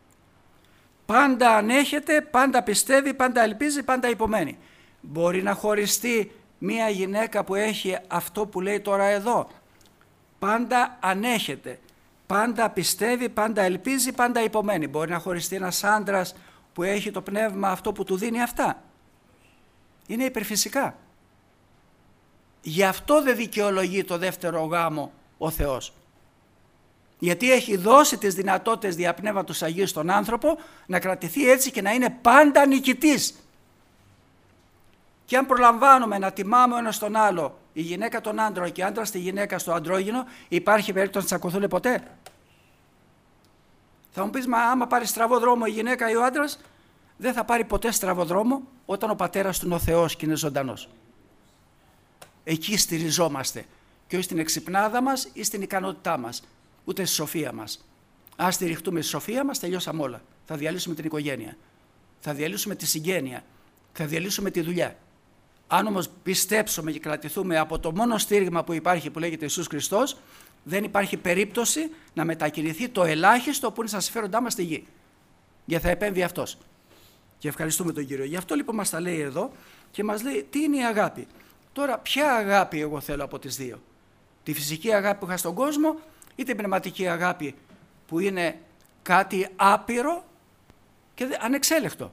Πάντα ανέχεται, πάντα πιστεύει, πάντα ελπίζει, πάντα υπομένει. Μπορεί να χωριστεί μία γυναίκα που έχει αυτό που λέει τώρα εδώ? πάντα ανέχεται, πάντα πιστεύει, πάντα ελπίζει, πάντα υπομένει. Μπορεί να χωριστεί ένας άντρας που έχει το πνεύμα αυτό που του δίνει αυτά? Είναι υπερφυσικά. Γι' αυτό δεν δικαιολογεί το δεύτερο γάμο ο Θεός. Γιατί έχει δώσει τις δυνατότητες δια Πνεύματος Αγίου στον άνθρωπο να κρατηθεί έτσι και να είναι πάντα νικητής. Και αν προλαμβάνουμε να τιμάμε ο ένας τον άλλο, η γυναίκα τον άντρα και ο άντρας τη γυναίκα στο αντρόγυνο, υπάρχει περίπτωση να τσακωθούν ποτέ? Θα μου πεις, μα άμα πάρει στραβό δρόμο η γυναίκα ή ο άντρας, δεν θα πάρει ποτέ στραβό δρόμο όταν ο πατέρας του είναι ο Θεός και είναι ζωντανός. Εκεί στηριζόμαστε και όχι στην εξυπνάδα μας ή στην ικανότητά μας, ούτε στη σοφία μας. Αν στηριχτούμε στη σοφία μας, τελειώσαμε όλα. Θα διαλύσουμε την οικογένεια, θα διαλύσουμε τη συγγένεια, θα διαλύσουμε τη δουλειά. Αν όμως πιστέψουμε και κρατηθούμε από το μόνο στήριγμα που υπάρχει, που λέγεται Ιησούς Χριστός, δεν υπάρχει περίπτωση να μετακινηθεί το ελάχιστο που είναι στα συμφέροντά μας στη γη. Γιατί θα επέμβει αυτός. Και ευχαριστούμε τον Κύριο. Γι' αυτό λοιπόν μας τα λέει εδώ και μας λέει τι είναι η αγάπη. Τώρα, ποια αγάπη εγώ θέλω από τις δύο? Τη φυσική αγάπη που είχα στον κόσμο ή την πνευματική αγάπη που είναι κάτι άπειρο και ανεξέλεκτο?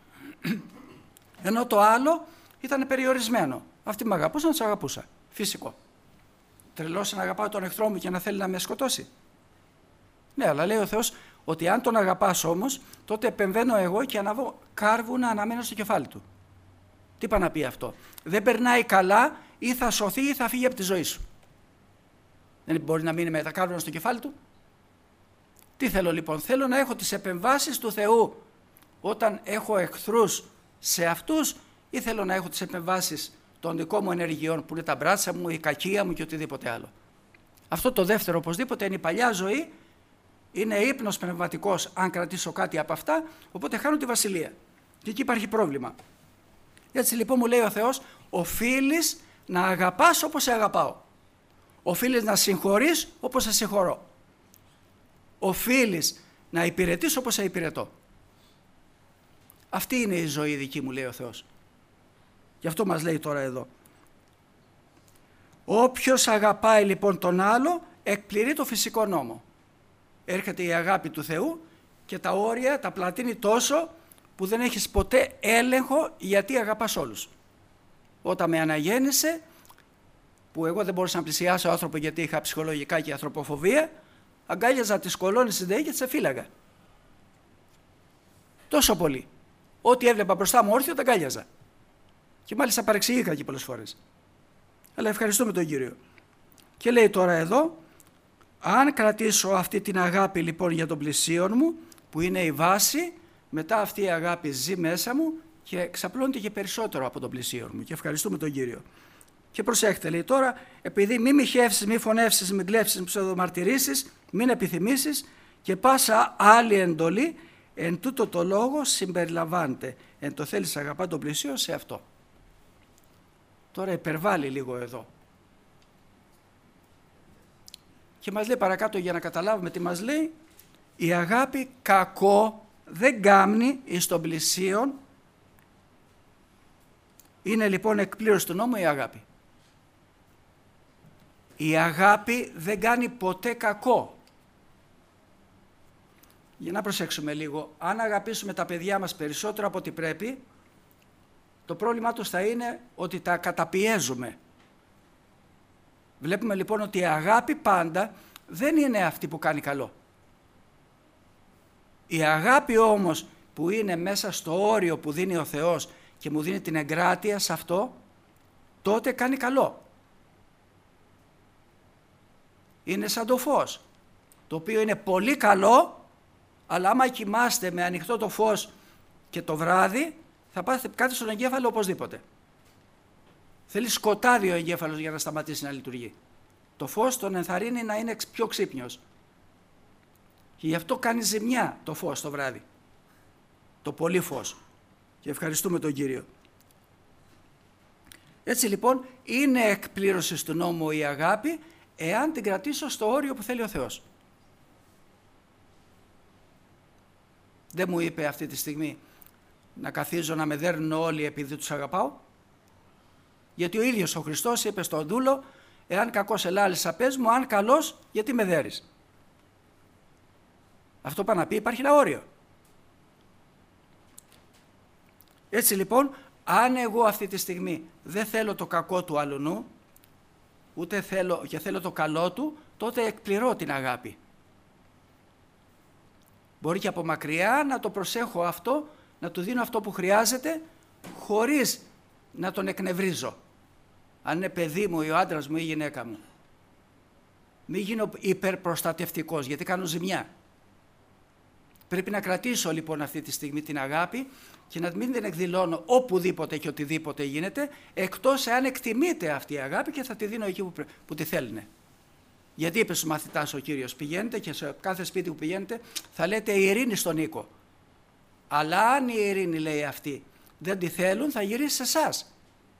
Ενώ το άλλο ήταν περιορισμένο. Αυτή με αγαπούσα, να τους αγαπούσα. Φυσικό. Τρελός να αγαπάω τον εχθρό μου και να θέλει να με σκοτώσει? Ναι, αλλά λέει ο Θεός ότι αν τον αγαπάς όμως, τότε επεμβαίνω εγώ και αναβώ κάρβουνα αναμένω στο κεφάλι του. Τι είπα να πει αυτό? Δεν περνάει καλά, ή θα σωθεί ή θα φύγει από τη ζωή σου. Δεν μπορεί να μείνει με τα κάρβουνα στο κεφάλι του. Τι θέλω λοιπόν? Θέλω να έχω τις επεμβάσεις του Θεού όταν έχω εχθρούς σε αυτούς, ή θέλω να έχω τις επεμβάσεις των δικών μου ενεργειών που είναι τα μπράτσα μου, η κακία μου και οτιδήποτε άλλο? Αυτό το δεύτερο οπωσδήποτε είναι η παλιά ζωή, είναι ύπνος πνευματικός αν κρατήσω κάτι από αυτά, οπότε χάνω τη βασιλεία. Και εκεί υπάρχει πρόβλημα. Έτσι λοιπόν μου λέει ο Θεός, οφείλεις να αγαπάς όπως σε αγαπάω. Οφείλεις να συγχωρείς όπως σε συγχωρώ. Οφείλεις να υπηρετείς όπως σε υπηρετώ. Αυτή είναι η ζωή δική μου, λέει ο Θεός. Γι' αυτό μας λέει τώρα εδώ. Όποιος αγαπάει λοιπόν τον άλλο, εκπληρεί το φυσικό νόμο. Έρχεται η αγάπη του Θεού και τα όρια τα πλατείνει τόσο που δεν έχεις ποτέ έλεγχο γιατί αγαπάς όλους. Όταν με αναγέννησε, που εγώ δεν μπορούσα να πλησιάσω άνθρωπο γιατί είχα ψυχολογικά και ανθρωποφοβία, αγκάλιαζα τις κολόνες στην ΔΕΗ και τις εφύλαγα. Τόσο πολύ. Ό,τι έβλεπα μπροστά μου όρθιο τα αγκάλιαζα. Και μάλιστα παρεξηγήθηκα και πολλές φορές. Αλλά ευχαριστούμε τον Κύριο. Και λέει τώρα εδώ, αν κρατήσω αυτή την αγάπη λοιπόν για τον πλησίον μου, που είναι η βάση, μετά αυτή η αγάπη ζει μέσα μου και εξαπλώνεται και περισσότερο από τον πλησίον μου. Και ευχαριστούμε τον Κύριο. Και προσέχτε, λέει τώρα, επειδή μη μοιχεύσεις, μη φωνεύσεις, μη κλέψεις, μη ψευδομαρτυρήσεις, μην επιθυμήσεις και πάσα άλλη εντολή, εν τούτο το λόγο συμπεριλαμβάνεται. Εν το θέλεις αγαπά τον πλησίον σε αυτό. Τώρα υπερβάλλει λίγο εδώ. Και μας λέει παρακάτω για να καταλάβουμε τι μας λέει, η αγάπη κακό δεν κάμνει εις τον πλησίον. Είναι λοιπόν εκπλήρωση του νόμου η αγάπη. Η αγάπη δεν κάνει ποτέ κακό. Για να προσέξουμε λίγο, αν αγαπήσουμε τα παιδιά μας περισσότερο από ό,τι πρέπει, το πρόβλημά τους θα είναι ότι τα καταπιέζουμε. Βλέπουμε λοιπόν ότι η αγάπη πάντα δεν είναι αυτή που κάνει καλό. Η αγάπη όμως που είναι μέσα στο όριο που δίνει ο Θεός και μου δίνει την εγκράτεια σε αυτό, τότε κάνει καλό. Είναι σαν το φως, το οποίο είναι πολύ καλό, αλλά άμα κοιμάστε με ανοιχτό το φως και το βράδυ, θα πάθετε κάτι στον εγκέφαλο οπωσδήποτε. Θέλει σκοτάδι ο εγκέφαλος για να σταματήσει να λειτουργεί. Το φως τον ενθαρρύνει να είναι πιο ξύπνιος. Και γι' αυτό κάνει ζημιά το φως το βράδυ. Το πολύ φως. Και ευχαριστούμε τον Κύριο. Έτσι λοιπόν είναι εκπλήρωση του νόμου η αγάπη, εάν την κρατήσω στο όριο που θέλει ο Θεός. Δεν μου είπε αυτή τη στιγμή να καθίζω να με δέρνουν όλοι επειδή τους αγαπάω. Γιατί ο ίδιος ο Χριστός είπε στον δούλο, εάν κακός ελάλησα πες μου, αν καλός γιατί με δέρεις. Αυτό πάει να πει υπάρχει ένα όριο. Έτσι λοιπόν, αν εγώ αυτή τη στιγμή δεν θέλω το κακό του αλουνού, ούτε θέλω και θέλω το καλό του, τότε εκπληρώ την αγάπη. Μπορεί και από μακριά να το προσέχω αυτό, να του δίνω αυτό που χρειάζεται, χωρίς να τον εκνευρίζω. Αν είναι παιδί μου ή ο άντρας μου ή η γυναίκα μου. Μην γίνω υπερπροστατευτικός, γιατί κάνω ζημιά. Πρέπει να κρατήσω λοιπόν αυτή τη στιγμή την αγάπη και να μην την εκδηλώνω οπουδήποτε και οτιδήποτε γίνεται, εκτός εάν εκτιμείται αυτή η αγάπη και θα τη δίνω εκεί που, που τη θέλουνε. Γιατί είπε στους μαθητάς ο Κύριος, πηγαίνετε και σε κάθε σπίτι που πηγαίνετε θα λέτε η ειρήνη στον οίκο. Αλλά αν η ειρήνη, λέει αυτή, δεν τη θέλουν, θα γυρίσει σε εσάς.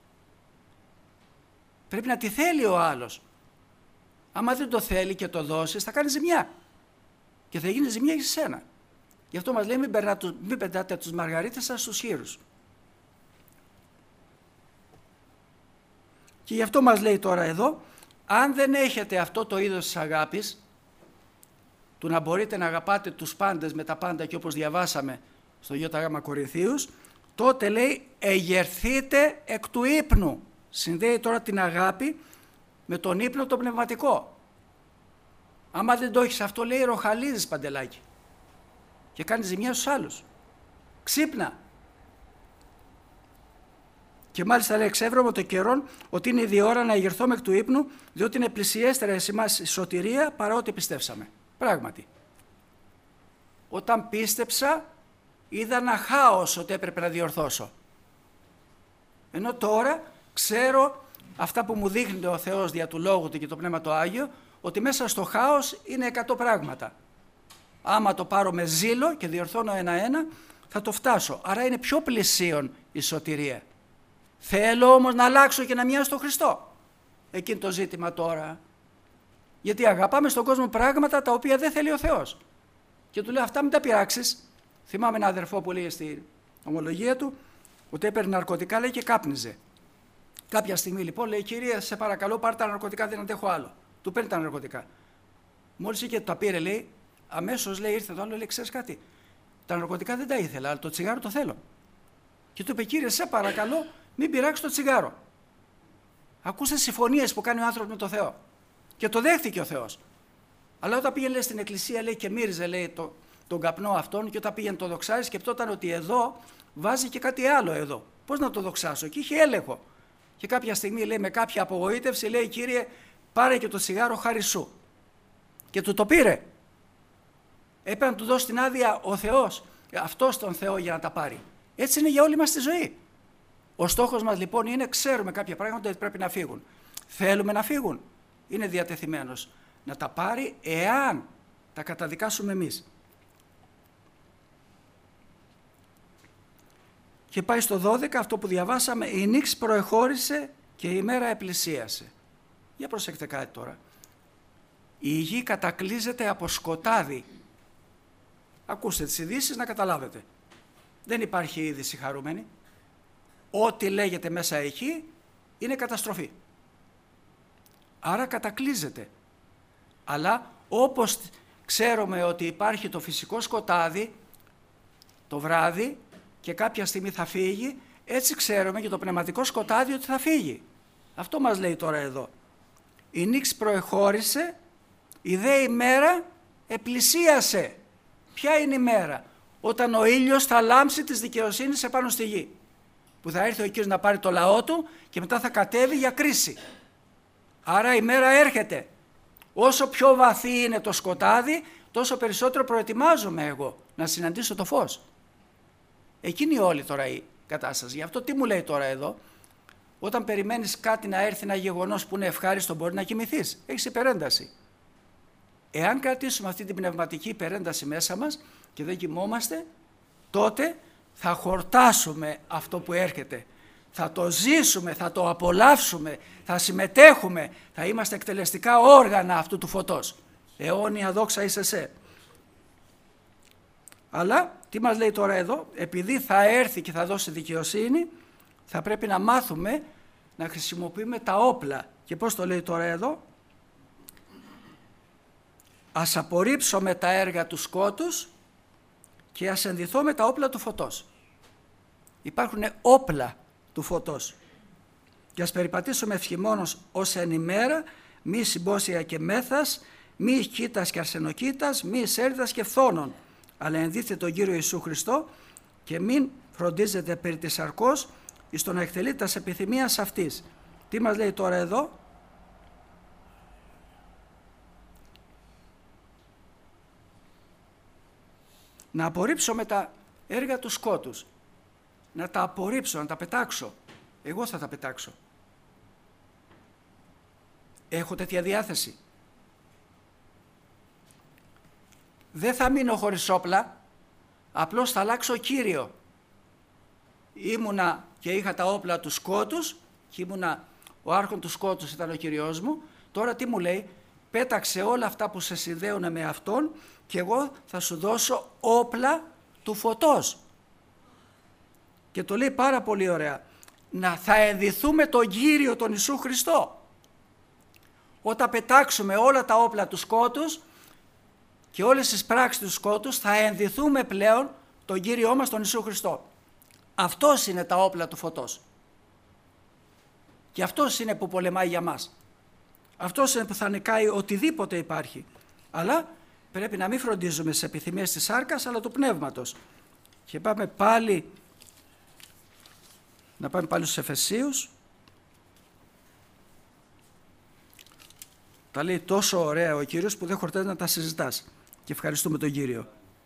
Πρέπει να τη θέλει ο άλλος. Άμα δεν το θέλει και το δώσεις, θα κάνει ζημιά. Και θα γίνει ζημιά για σένα. Γι' αυτό μας λέει μην, περνάτε, μην πετάτε τους μαργαρίτες σας στους χοίρους. Και γι' αυτό μας λέει τώρα εδώ, αν δεν έχετε αυτό το είδος της αγάπης, του να μπορείτε να αγαπάτε τους πάντες με τα πάντα και όπως διαβάσαμε στο Ι Γ Κορινθίους, τότε λέει εγερθείτε εκ του ύπνου. Συνδέει τώρα την αγάπη με τον ύπνο το πνευματικό. Άμα δεν το έχεις αυτό, λέει ροχαλίζεις, Παντελάκη, και κάνεις ζημιά στους άλλους. Ξύπνα. Και μάλιστα λέει εξεύρωμαι το καιρόν ότι είναι η διώρα να ηγερθώ εκ του ύπνου, διότι είναι πλησιέστερα εις εμάς η σωτηρία παρά ό,τι πιστεύσαμε. Πράγματι. Όταν πίστεψα είδα ένα χάος ότι έπρεπε να διορθώσω. Ενώ τώρα ξέρω αυτά που μου δείχνει ο Θεός δια του Λόγου του και το Πνεύμα το Άγιο, ότι μέσα στο χάος είναι εκατό πράγματα. Άμα το πάρω με ζήλο και διορθώνω ένα-ένα, θα το φτάσω. Άρα είναι πιο πλησίον η σωτηρία. Θέλω όμως να αλλάξω και να μοιάσω στον Χριστό. Εκείνη το ζήτημα τώρα. Γιατί αγαπάμε στον κόσμο πράγματα τα οποία δεν θέλει ο Θεός. Και του λέω αυτά μην τα πειράξεις. Θυμάμαι έναν αδερφό που λέει στη ομολογία του ότι έπαιρνε ναρκωτικά, λέει, και κάπνιζε. Κάποια στιγμή λοιπόν λέει, κύριε, σε παρακαλώ πάρε τα ναρκωτικά, δεν αντέχω άλλο. Του παίρνει τα ναρκωτικά. Μόλις είχε τα πήρε, λέει, αμέσως λέει, ήρθε το άλλο, λέει, ξέρεις κάτι, τα ναρκωτικά δεν τα ήθελα, αλλά το τσιγάρο το θέλω. Και του είπε, κύριε, σε παρακαλώ, μην πειράξει το τσιγάρο. Ακούστε τις συμφωνίες που κάνει ο άνθρωπος με το Θεό. Και το δέχτηκε ο Θεός. Αλλά όταν πήγαινε, λέει, στην εκκλησία, λέει, και μύριζε, λέει, το, τον καπνό αυτόν, και όταν πήγαινε το δοξάζει, σκεπτόταν ότι εδώ βάζει και κάτι άλλο εδώ. Πώς να το δοξάσω? Και είχε έλεγχο. Και κάποια στιγμή, λέει, με κάποια απογοήτευση, λέει, κύριε, πάρε και το τσιγάρο χάρη σου. Και του το πήρε. Έπρεπε να του δώσει την άδεια ο Θεός, αυτός τον Θεό, για να τα πάρει. Έτσι είναι για όλη μας τη ζωή. Ο στόχος μας λοιπόν είναι, ξέρουμε κάποια πράγματα ότι πρέπει να φύγουν. Θέλουμε να φύγουν. Είναι διατεθειμένος να τα πάρει εάν τα καταδικάσουμε εμείς. Και πάει στο δώδεκα αυτό που διαβάσαμε, η νύξη προεχώρησε και η μέρα επλησίασε. Για προσέξτε κάτι τώρα. Η γη κατακλείζεται από σκοτάδι. Ακούστε τις ειδήσεις να καταλάβετε. Δεν υπάρχει είδηση χαρούμενη. Ό,τι λέγεται μέσα εκεί είναι καταστροφή. Άρα κατακλείζεται. Αλλά όπως ξέρουμε ότι υπάρχει το φυσικό σκοτάδι το βράδυ και κάποια στιγμή θα φύγει, έτσι ξέρουμε και το πνευματικό σκοτάδι ότι θα φύγει. Αυτό μας λέει τώρα εδώ. Η νύξη προεχώρησε, η δε ημέρα επλησίασε. Ποια είναι η μέρα? Όταν ο ήλιος θα λάμψει της δικαιοσύνης επάνω στη γη. Που θα έρθει ο Κύριος να πάρει το λαό του και μετά θα κατέβει για κρίση. Άρα η μέρα έρχεται. Όσο πιο βαθύ είναι το σκοτάδι, τόσο περισσότερο προετοιμάζομαι εγώ να συναντήσω το φως. Εκείνη όλη τώρα η κατάσταση. Γι' αυτό τι μου λέει τώρα εδώ? Όταν περιμένεις κάτι να έρθει, ένα γεγονός που είναι ευχάριστο, μπορεί να κοιμηθείς. Έχεις υπερένταση. Εάν κρατήσουμε αυτή την πνευματική υπερένταση μέσα μας και δεν κοιμόμαστε, τότε θα χορτάσουμε αυτό που έρχεται. Θα το ζήσουμε, θα το απολαύσουμε, θα συμμετέχουμε, θα είμαστε εκτελεστικά όργανα αυτού του φωτός. Αιώνια δόξα εις εσέ. Αλλά τι μας λέει τώρα εδώ? Επειδή θα έρθει και θα δώσει δικαιοσύνη, θα πρέπει να μάθουμε να χρησιμοποιούμε τα όπλα Και πώς το λέει τώρα εδώ? Ας απορρίψουμε τα έργα του σκότους και ας ενδυθώ με τα όπλα του φωτός. Υπάρχουν όπλα του φωτός. Και ας περιπατήσουμε ευχημόνως ως εν ημέρα, μη συμπόσια και μέθας, μη κοίτας και αρσενοκοίτας, μη σέρδας και φθόνων, αλλά ενδύθετε τον Κύριο Ιησού Χριστό και μην φροντίζετε περί της σαρκός εις το να εκτελεί τας επιθυμίας αυτής. Τι μας λέει τώρα εδώ? Να απορρίψω με τα έργα του σκότους. Να τα απορρίψω, να τα πετάξω. Εγώ θα τα πετάξω. Έχω τέτοια διάθεση. Δεν θα μείνω χωρίς όπλα, απλώς θα αλλάξω κύριο. Ήμουνα και είχα τα όπλα του σκότους και ήμουνα, ο άρχον του σκότους ήταν ο Κυριός μου. Τώρα τι μου λέει? Πέταξε όλα αυτά που σε συνδέουν με Αυτόν και εγώ θα σου δώσω όπλα του φωτός. Και το λέει πάρα πολύ ωραία. Να θα ενδυθούμε τον Κύριο τον Ιησού Χριστό. Όταν πετάξουμε όλα τα όπλα του σκότους και όλες τις πράξεις του σκότους, θα ενδυθούμε πλέον τον Κύριό μας τον Ιησού Χριστό. Αυτός είναι τα όπλα του φωτός. Και αυτός είναι που πολεμάει για μας. Αυτός είναι που θα νικάει οτιδήποτε υπάρχει. Αλλά πρέπει να μην φροντίζουμε στις επιθυμίες της σάρκας, αλλά του πνεύματος. Και πάμε πάλι, να πάμε πάλι στους Εφεσίους. Τα λέει τόσο ωραία ο Κύριος που δεν χορτάζει να τα συζητάς. Και ευχαριστούμε τον Κύριο.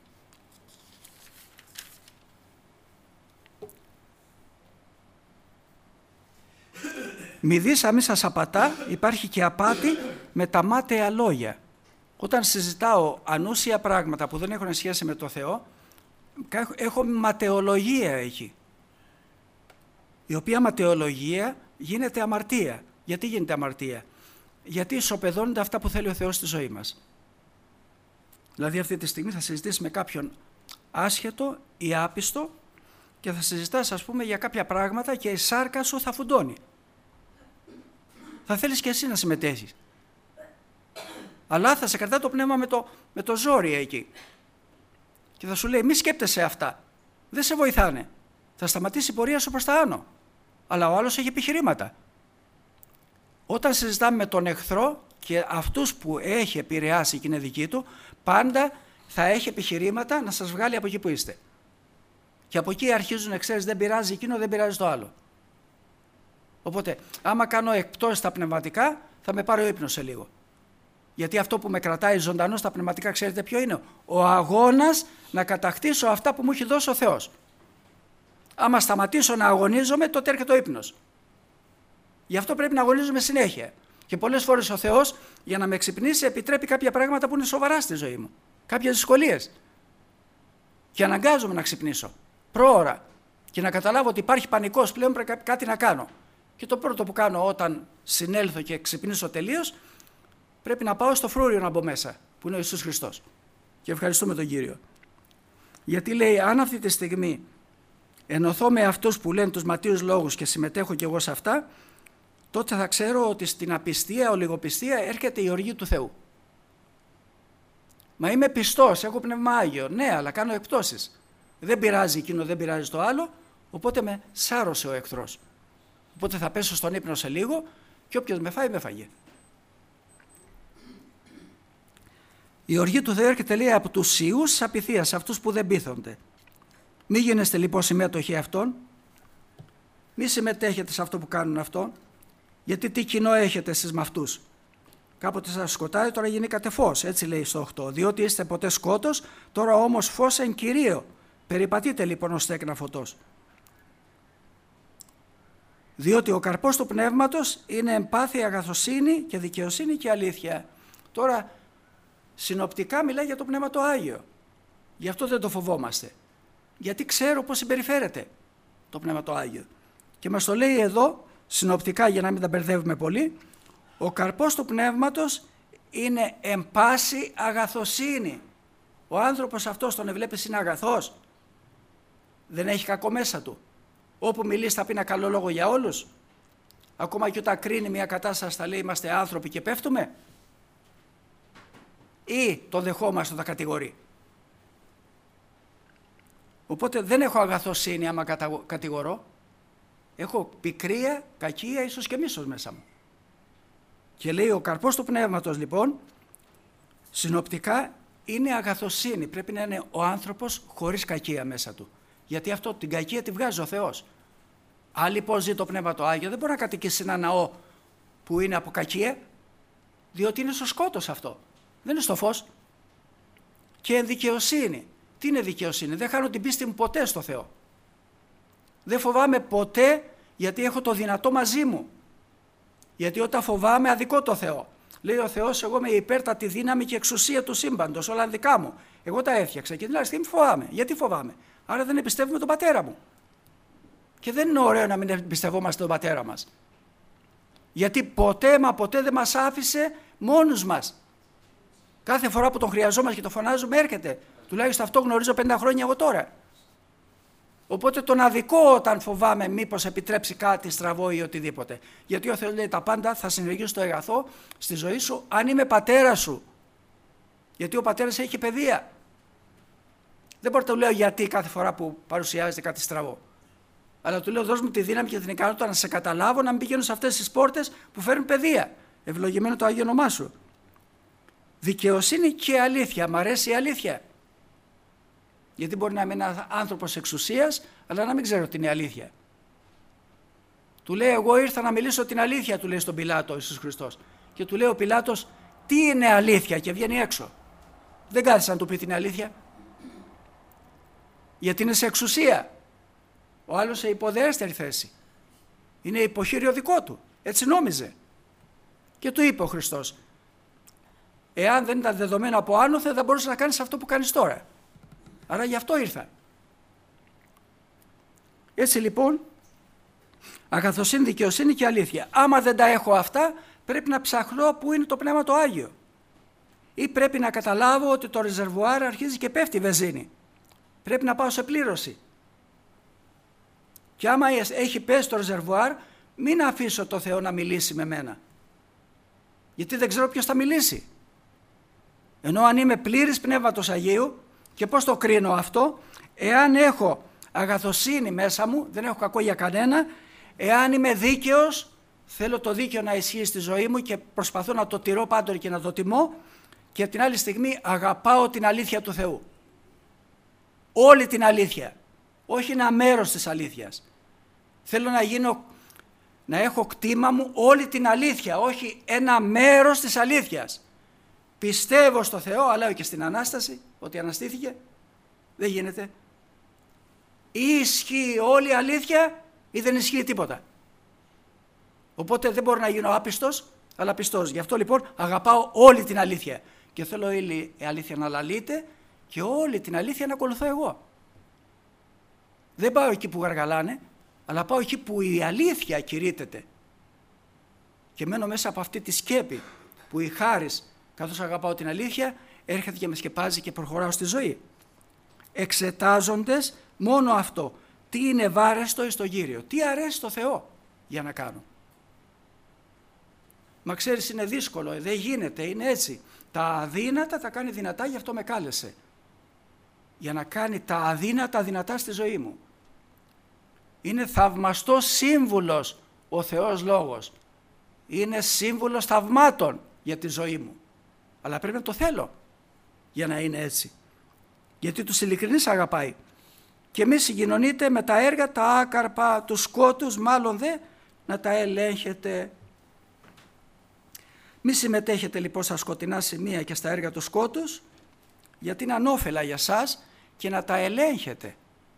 Μη δεις αμη σας απατά, υπάρχει και απάτη με τα μάταια λόγια. Όταν συζητάω ανούσια πράγματα που δεν έχουν σχέση με το Θεό, έχω ματαιολογία εκεί. Η οποία ματαιολογία γίνεται αμαρτία. Γιατί γίνεται αμαρτία? Γιατί ισοπεδώνονται αυτά που θέλει ο Θεός στη ζωή μας. Δηλαδή αυτή τη στιγμή θα συζητήσεις με κάποιον άσχετο ή άπιστο και θα συζητάς ας πούμε για κάποια πράγματα και η σάρκα σου θα φουντώνει. Θα θέλεις και εσύ να συμμετέχεις. Αλλά θα σε κρατά το πνεύμα με το, με το ζόρι εκεί. Και θα σου λέει μη σκέπτεσαι αυτά. Δεν σε βοηθάνε. Θα σταματήσει η πορεία σου προς τα άνω. Αλλά ο άλλος έχει επιχειρήματα. Όταν συζητάμε με τον εχθρό και αυτούς που έχει επηρεάσει και είναι δική του, πάντα θα έχει επιχειρήματα να σας βγάλει από εκεί που είστε. Και από εκεί αρχίζουν, ξέρεις, δεν πειράζει εκείνο, δεν πειράζει το άλλο. Οπότε, άμα κάνω εκπτώσεις στα πνευματικά, θα με πάρει ο ύπνος σε λίγο. Γιατί αυτό που με κρατάει ζωντανό στα πνευματικά, ξέρετε ποιο είναι? Ο αγώνας να κατακτήσω αυτά που μου έχει δώσει ο Θεός. Άμα σταματήσω να αγωνίζομαι, τότε έρχεται ο ύπνος. Γι' αυτό πρέπει να αγωνίζουμε συνέχεια. Και πολλές φορές ο Θεός, για να με ξυπνήσει, επιτρέπει κάποια πράγματα που είναι σοβαρά στη ζωή μου. Κάποιες δυσκολίες. Και αναγκάζομαι να ξυπνήσω πρόωρα και να καταλάβω ότι υπάρχει πανικός πλέον, πρέπει κάτι να κάνω. Και το πρώτο που κάνω όταν συνέλθω και ξυπνήσω τελείως, πρέπει να πάω στο φρούριο να μπω μέσα, που είναι ο Ιησούς Χριστός. Και ευχαριστούμε τον Κύριο. Γιατί λέει, αν αυτή τη στιγμή ενωθώ με αυτούς που λένε τους ματίους λόγους και συμμετέχω κι εγώ σε αυτά, τότε θα ξέρω ότι στην απιστία, ολιγοπιστία έρχεται η οργή του Θεού. Μα είμαι πιστός, έχω πνεύμα Άγιο. Ναι, αλλά κάνω εκπτώσεις. Δεν πειράζει εκείνο, δεν πειράζει το άλλο, οπότε με σάρωσε ο εχθρός. Οπότε θα πέσω στον ύπνο σε λίγο και όποιος με φάει, με φάγε. Η οργή του Θεού έρχεται, λέει, από τους ιούς της απειθίας, αυτούς που δεν πείθονται. Μη γίνεστε λοιπόν συμμετοχοί αυτών, μη συμμετέχετε σε αυτό που κάνουν αυτό, γιατί τι κοινό έχετε εσείς με αυτούς? Κάποτε σας σκοτάδι, τώρα γεννήκατε φως, έτσι λέει στο οκτώ. Διότι είστε ποτέ σκότος, τώρα όμως φως εν Κυρίω. Περιπατείτε λοιπόν ως τέκνα φωτός. Διότι ο καρπός του πνεύματος είναι εμπάθεια, αγαθοσύνη και δικαιοσύνη και αλήθεια. Τώρα συνοπτικά μιλάει για το Πνεύμα το Άγιο. Γι' αυτό δεν το φοβόμαστε. Γιατί ξέρω πώς συμπεριφέρεται το Πνεύμα το Άγιο. Και μας το λέει εδώ, συνοπτικά για να μην τα μπερδεύουμε πολύ, ο καρπός του πνεύματος είναι εν πάση αγαθοσύνη. Ο άνθρωπος αυτός, τον βλέπεις, είναι αγαθός. Δεν έχει κακό μέσα του. Όπου μιλείς θα πει ένα καλό λόγο για όλους. ακόμα και όταν κρίνει μια κατάσταση θα λέει είμαστε άνθρωποι και πέφτουμε, ή το δεχόμαστε, τα κατηγορεί? Οπότε δεν έχω αγαθοσύνη άμα κατηγορώ, έχω πικρία, κακία, ίσως και μίσος μέσα μου. Και λέει ο καρπός του πνεύματος λοιπόν, συνοπτικά είναι αγαθοσύνη. Πρέπει να είναι ο άνθρωπος χωρίς κακία μέσα του. Γιατί αυτό την κακία τη βγάζει ο Θεός. Αν λοιπόν ζει το Πνεύμα το Άγιο, δεν μπορεί να κατοικήσει σε ένα ναό που είναι από κακία, διότι είναι στο σκότος αυτό. Δεν είναι στο φως. Και δικαιοσύνη. Τι είναι δικαιοσύνη? Δεν χάνω την πίστη μου ποτέ στο Θεό. Δεν φοβάμαι ποτέ, γιατί έχω το δυνατό μαζί μου. Γιατί όταν φοβάμαι αδικώ το Θεό. Λέει ο Θεός, εγώ είμαι η υπέρτατη δύναμη και εξουσία του σύμπαντος, όλα δικά μου. Εγώ τα έφτιαξα και την άλλη στιγμή φοβάμαι. Γιατί φοβάμαι? Άρα δεν εμπιστεύομαι τον πατέρα μου. Και δεν είναι ωραίο να μην εμπιστευόμαστε τον πατέρα μας. Γιατί ποτέ μα ποτέ δεν μας άφησε μόνους μας. Κάθε φορά που τον χρειαζόμαστε και τον φωνάζουμε έρχεται. Τουλάχιστον αυτό γνωρίζω πενήντα χρόνια εγώ τώρα. Οπότε τον αδικό όταν φοβάμαι μήπως επιτρέψει κάτι στραβό ή οτιδήποτε. Γιατί ο Θεός λέει τα πάντα θα συνεργήσουν στο αγαθό στη ζωή σου αν είμαι πατέρα σου. Γιατί ο πατέρας έχει παιδεία. Δεν μπορώ να του λέω γιατί κάθε φορά που παρουσιάζεται κάτι στραβό. Αλλά του λέω δώσ' μου τη δύναμη και την ικανότητα να σε καταλάβω, να μην πηγαίνω σε αυτές τις πόρτες που φέρνουν παιδεία. Ευλογημένο το Άγιο όνομά σου. Δικαιοσύνη και αλήθεια. Μ' αρέσει η αλήθεια. Γιατί μπορεί να είμαι ένα άνθρωπος εξουσίας, αλλά να μην ξέρω την αλήθεια. Του λέει εγώ ήρθα να μιλήσω την αλήθεια, του λέει στον Πιλάτο Ιησούς Χριστός. Και του λέει ο Πιλάτος τι είναι αλήθεια, και βγαίνει έξω. Δεν κάθισε να του πει την αλήθεια. Γιατί είναι σε εξουσία. Ο άλλος σε υποδέστερη θέση. Είναι υποχείριο δικό του. Έτσι νόμιζε. Και του είπε ο Χριστός, εάν δεν ήταν δεδομένο από άνωθεν δεν μπορούσε να κάνεις αυτό που κάνεις τώρα. Άρα γι' αυτό ήρθα. Έτσι λοιπόν, αγαθοσύνη, δικαιοσύνη και αλήθεια. Άμα δεν τα έχω αυτά, πρέπει να ψαχνώ που είναι το Πνεύμα το Άγιο. Ή πρέπει να καταλάβω ότι το ρεζερβουάρ αρχίζει και πέφτει η βενζίνη. Πρέπει να πάω σε πλήρωση. Και άμα έχει πέσει το ρεζερβουάρ, μην αφήσω το Θεό να μιλήσει με μένα. Γιατί δεν ξέρω ποιος θα μιλήσει. Ενώ αν είμαι πλήρης Πνεύματος Αγίου, και πώς το κρίνω αυτό? Εάν έχω αγαθοσύνη μέσα μου, δεν έχω κακό για κανένα, εάν είμαι δίκαιος, θέλω το δίκαιο να ισχύει στη ζωή μου και προσπαθώ να το τηρώ πάντοτε και να το τιμώ, και την άλλη στιγμή αγαπάω την αλήθεια του Θεού. Όλη την αλήθεια, όχι ένα μέρος της αλήθειας. Θέλω να γίνω, να έχω κτήμα μου όλη την αλήθεια, όχι ένα μέρος της αλήθειας. Πιστεύω στο Θεό, αλλά και στην Ανάσταση, ότι αναστήθηκε. Δεν γίνεται. Ή ισχύει όλη η αλήθεια ή δεν ισχύει τίποτα. Οπότε δεν μπορώ να γίνω άπιστος, αλλά πιστός. Γι' αυτό λοιπόν αγαπάω όλη την αλήθεια. Και θέλω η αλήθεια να λαλείται και όλη την αλήθεια να ακολουθώ εγώ. Δεν πάω εκεί που γαργαλάνε, αλλά πάω εκεί που η αλήθεια κηρύττεται. Και μένω μέσα από αυτή τη σκέπη που η χάρις, καθώς αγαπάω την αλήθεια, έρχεται και με σκεπάζει και προχωράω στη ζωή. Εξετάζοντες μόνο αυτό. Τι είναι βάρεστο εις το Κύριο. Τι αρέσει στο Θεό για να κάνω. Μα ξέρεις είναι δύσκολο, δεν γίνεται, είναι έτσι. Τα αδύνατα τα κάνει δυνατά, γι' αυτό με κάλεσε. Για να κάνει τα αδύνατα δυνατά στη ζωή μου. Είναι θαυμαστός σύμβουλος ο Θεός Λόγος. Είναι σύμβουλος θαυμάτων για τη ζωή μου. Αλλά πρέπει να το θέλω για να είναι έτσι. Γιατί τους ειλικρινείς αγαπάει. Και μη συγκοινωνείτε με τα έργα, τα άκαρπα, τους σκότους, μάλλον δε να τα ελέγχετε. Μη συμμετέχετε λοιπόν στα σκοτεινά σημεία και στα έργα του σκότους, γιατί είναι ανώφελα για σας, και να τα ελέγχετε.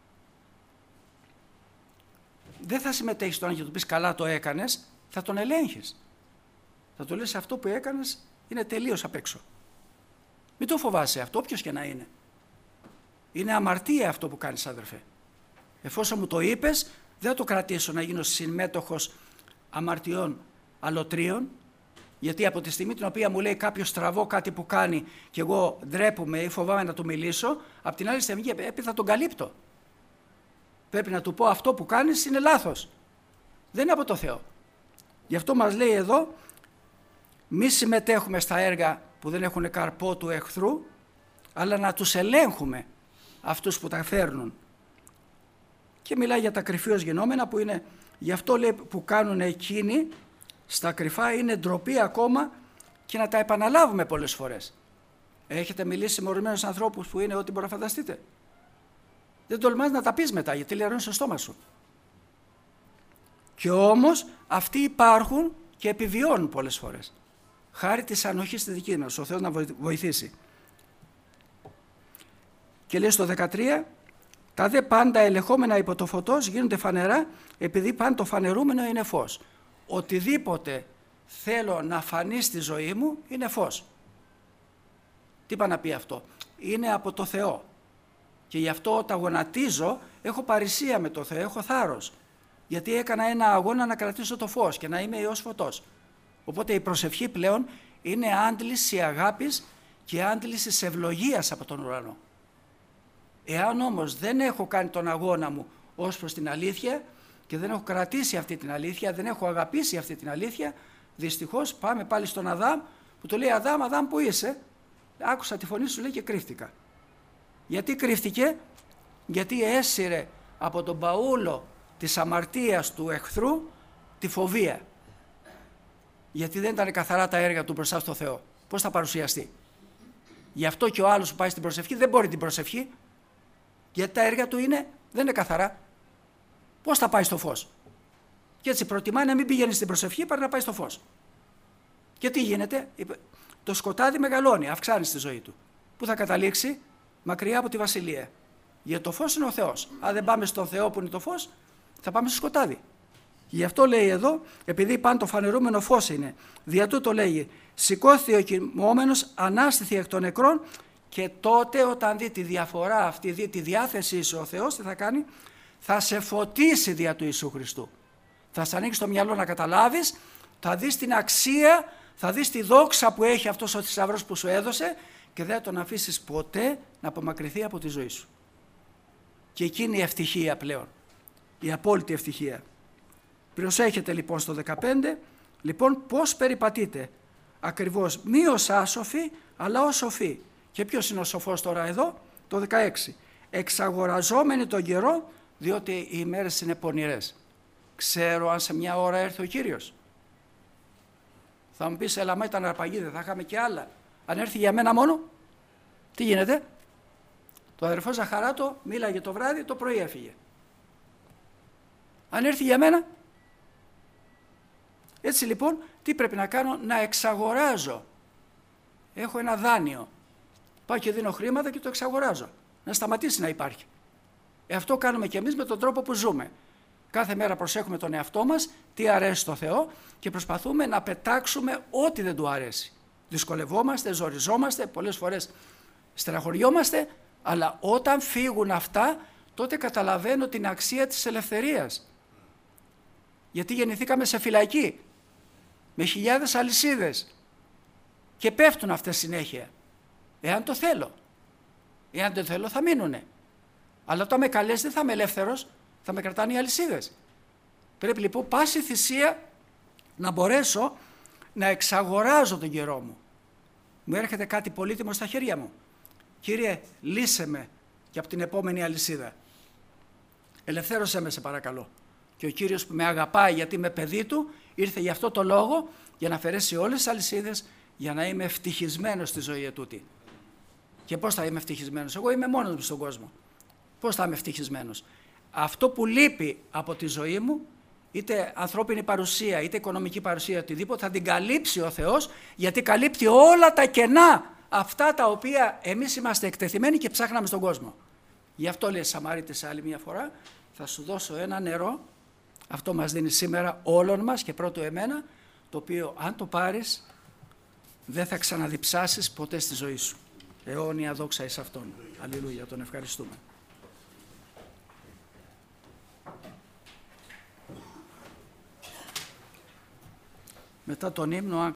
Δεν θα συμμετέχεις στον Άγιο, του πεις καλά το έκανες, θα τον ελέγχεις. Θα του λες αυτό που έκανες είναι τελείως απ' έξω. Μην το φοβάσαι αυτό, όποιος και να είναι. Είναι αμαρτία αυτό που κάνεις, αδερφέ. Εφόσον μου το είπες, δεν θα το κρατήσω να γίνω συμμέτοχος αμαρτιών αλωτρίων, γιατί από τη στιγμή την οποία μου λέει κάποιος στραβό κάτι που κάνει και εγώ ντρέπομαι ή φοβάμαι να του μιλήσω, από την άλλη στιγμή θα τον καλύπτω. Πρέπει να του πω αυτό που κάνεις είναι λάθος. Δεν είναι από το Θεό. Γι' αυτό μας λέει εδώ, μη συμμετέχουμε στα έργα που δεν έχουν καρπό του εχθρού, αλλά να τους ελέγχουμε αυτούς που τα φέρνουν. Και μιλάει για τα κρυφίως γινόμενα που είναι, γι' αυτό λέει που κάνουν εκείνοι στα κρυφά είναι ντροπή ακόμα και να τα επαναλάβουμε πολλές φορές. Έχετε μιλήσει με ορισμένους ανθρώπους που είναι ό,τι μπορεί να φανταστείτε. Δεν τολμάς να τα πεις μετά γιατί λερώνει στο στόμα σου. Και όμως αυτοί υπάρχουν και επιβιώνουν πολλές φορές. Χάρη της ανοχής στη δική μας, ο Θεός να βοηθήσει. Και λέει στο δεκατρία, τα δε πάντα ελεγχόμενα υπό το φωτός γίνονται φανερά επειδή πάντα το φανερούμενο είναι φως. Οτιδήποτε θέλω να φανεί στη ζωή μου είναι φως. Τι πάει να πει αυτό? Είναι από το Θεό. Και γι' αυτό όταν γονατίζω έχω παρησία με το Θεό, έχω θάρρος. Γιατί έκανα ένα αγώνα να κρατήσω το φως και να είμαι Υιός φωτός. Οπότε η προσευχή πλέον είναι άντληση αγάπης και άντληση ευλογίας από τον ουρανό. Εάν όμως δεν έχω κάνει τον αγώνα μου ως προς την αλήθεια και δεν έχω κρατήσει αυτή την αλήθεια, δεν έχω αγαπήσει αυτή την αλήθεια, δυστυχώς πάμε πάλι στον Αδάμ που του λέει Αδάμ, Αδάμ που είσαι? Άκουσα τη φωνή σου λέει και κρύφτηκα. Γιατί κρύφτηκε? Γιατί έσυρε από τον παούλο της αμαρτίας του εχθρού τη φοβία. Γιατί δεν ήταν καθαρά τα έργα του μπροστά στο Θεό. Πώς θα παρουσιαστεί? Γι' αυτό και ο άλλος που πάει στην προσευχή δεν μπορεί την προσευχή, γιατί τα έργα του είναι, δεν είναι καθαρά. Πώς θα πάει στο φως? Και έτσι προτιμάει να μην πηγαίνει στην προσευχή παρά να πάει στο φως. Και τι γίνεται? Το σκοτάδι μεγαλώνει, αυξάνει στη ζωή του. Πού θα καταλήξει? Μακριά από τη βασιλεία. Γιατί το φως είναι ο Θεός. Αν δεν πάμε στον Θεό που είναι το φως, θα πάμε στο σκοτάδι. Γι' αυτό λέει εδώ, επειδή πάνω το φανερούμενο φως είναι, δια τούτο λέγει, σηκώθηκε ο κοιμόμενος, ανάστηθη εκ των νεκρών, και τότε όταν δει τη διαφορά αυτή, δει τη διάθεσή σου ο Θεός, τι θα κάνει? Θα σε φωτίσει δια του Ιησού Χριστού. Θα σε ανοίξει το μυαλό να καταλάβεις, θα δεις την αξία, θα δεις τη δόξα που έχει αυτός ο θησαυρός που σου έδωσε και δεν θα τον αφήσεις ποτέ να απομακρυνθεί από τη ζωή σου. Και εκείνη η ευτυχία πλέον, η απόλυτη ευτυχία. Προσέχετε λοιπόν στο δεκαπέντε, λοιπόν πώς περιπατείτε, ακριβώς μη ως άσοφοι αλλά ως σοφοί. Και ποιος είναι ο σοφός τώρα εδώ? Το δεκαέξι. Εξαγοραζόμενοι τον καιρό, διότι οι ημέρες είναι πονηρές. Ξέρω αν σε μια ώρα έρθει ο Κύριος. Θα μου πεις, έλα μα ήταν αρπαγή, δεν θα είχαμε και άλλα. Αν έρθει για μένα μόνο, τι γίνεται? Το αδερφό Ζαχαράτο μίλαγε το βράδυ, το πρωί έφυγε. Αν έρθει για μένα, έτσι λοιπόν, τι πρέπει να κάνω? Να εξαγοράζω. Έχω ένα δάνειο. Πάω και δίνω χρήματα και το εξαγοράζω. Να σταματήσει να υπάρχει. Ε, αυτό κάνουμε και εμείς με τον τρόπο που ζούμε. Κάθε μέρα προσέχουμε τον εαυτό μας, τι αρέσει στο Θεό και προσπαθούμε να πετάξουμε ό,τι δεν του αρέσει. Δυσκολευόμαστε, ζοριζόμαστε, πολλές φορές στεναχωριόμαστε, αλλά όταν φύγουν αυτά, τότε καταλαβαίνω την αξία της ελευθερίας. Γιατί γεννηθήκαμε σε φυλακή, με χιλιάδες αλυσίδες και πέφτουν αυτές συνέχεια. Εάν το θέλω. Εάν δεν θέλω θα μείνουνε. Αλλά όταν με καλέσει δεν θα είμαι ελεύθερος, θα με κρατάνε οι αλυσίδες. Πρέπει λοιπόν πάση θυσία να μπορέσω να εξαγοράζω τον καιρό μου. Μου έρχεται κάτι πολύτιμο στα χέρια μου. Κύριε, λύσε με και από την επόμενη αλυσίδα. Ελευθέρωσέ με σε παρακαλώ. Και ο Κύριος που με αγαπάει γιατί είμαι παιδί του, ήρθε για αυτό το λόγο για να αφαιρέσει όλες τις αλυσίδες για να είμαι ευτυχισμένος στη ζωή ετούτη. Και πώς θα είμαι ευτυχισμένος? Εγώ είμαι μόνος μου στον κόσμο. Πώς θα είμαι ευτυχισμένος? Αυτό που λείπει από τη ζωή μου, είτε ανθρώπινη παρουσία, είτε οικονομική παρουσία, οτιδήποτε, θα την καλύψει ο Θεός, γιατί καλύπτει όλα τα κενά, αυτά τα οποία εμείς είμαστε εκτεθειμένοι και ψάχναμε στον κόσμο. Γι' αυτό λέει Σαμαρίτης άλλη μια φορά, θα σου δώσω ένα νερό, αυτό μας δίνει σήμερα όλων μας και πρώτο εμένα, το οποίο αν το πάρεις δεν θα ξαναδιψάσεις ποτέ στη ζωή σου. Αιώνια δόξα εις Αυτόν. Αλληλούια, τον ευχαριστούμε. Μετά τον ύμνο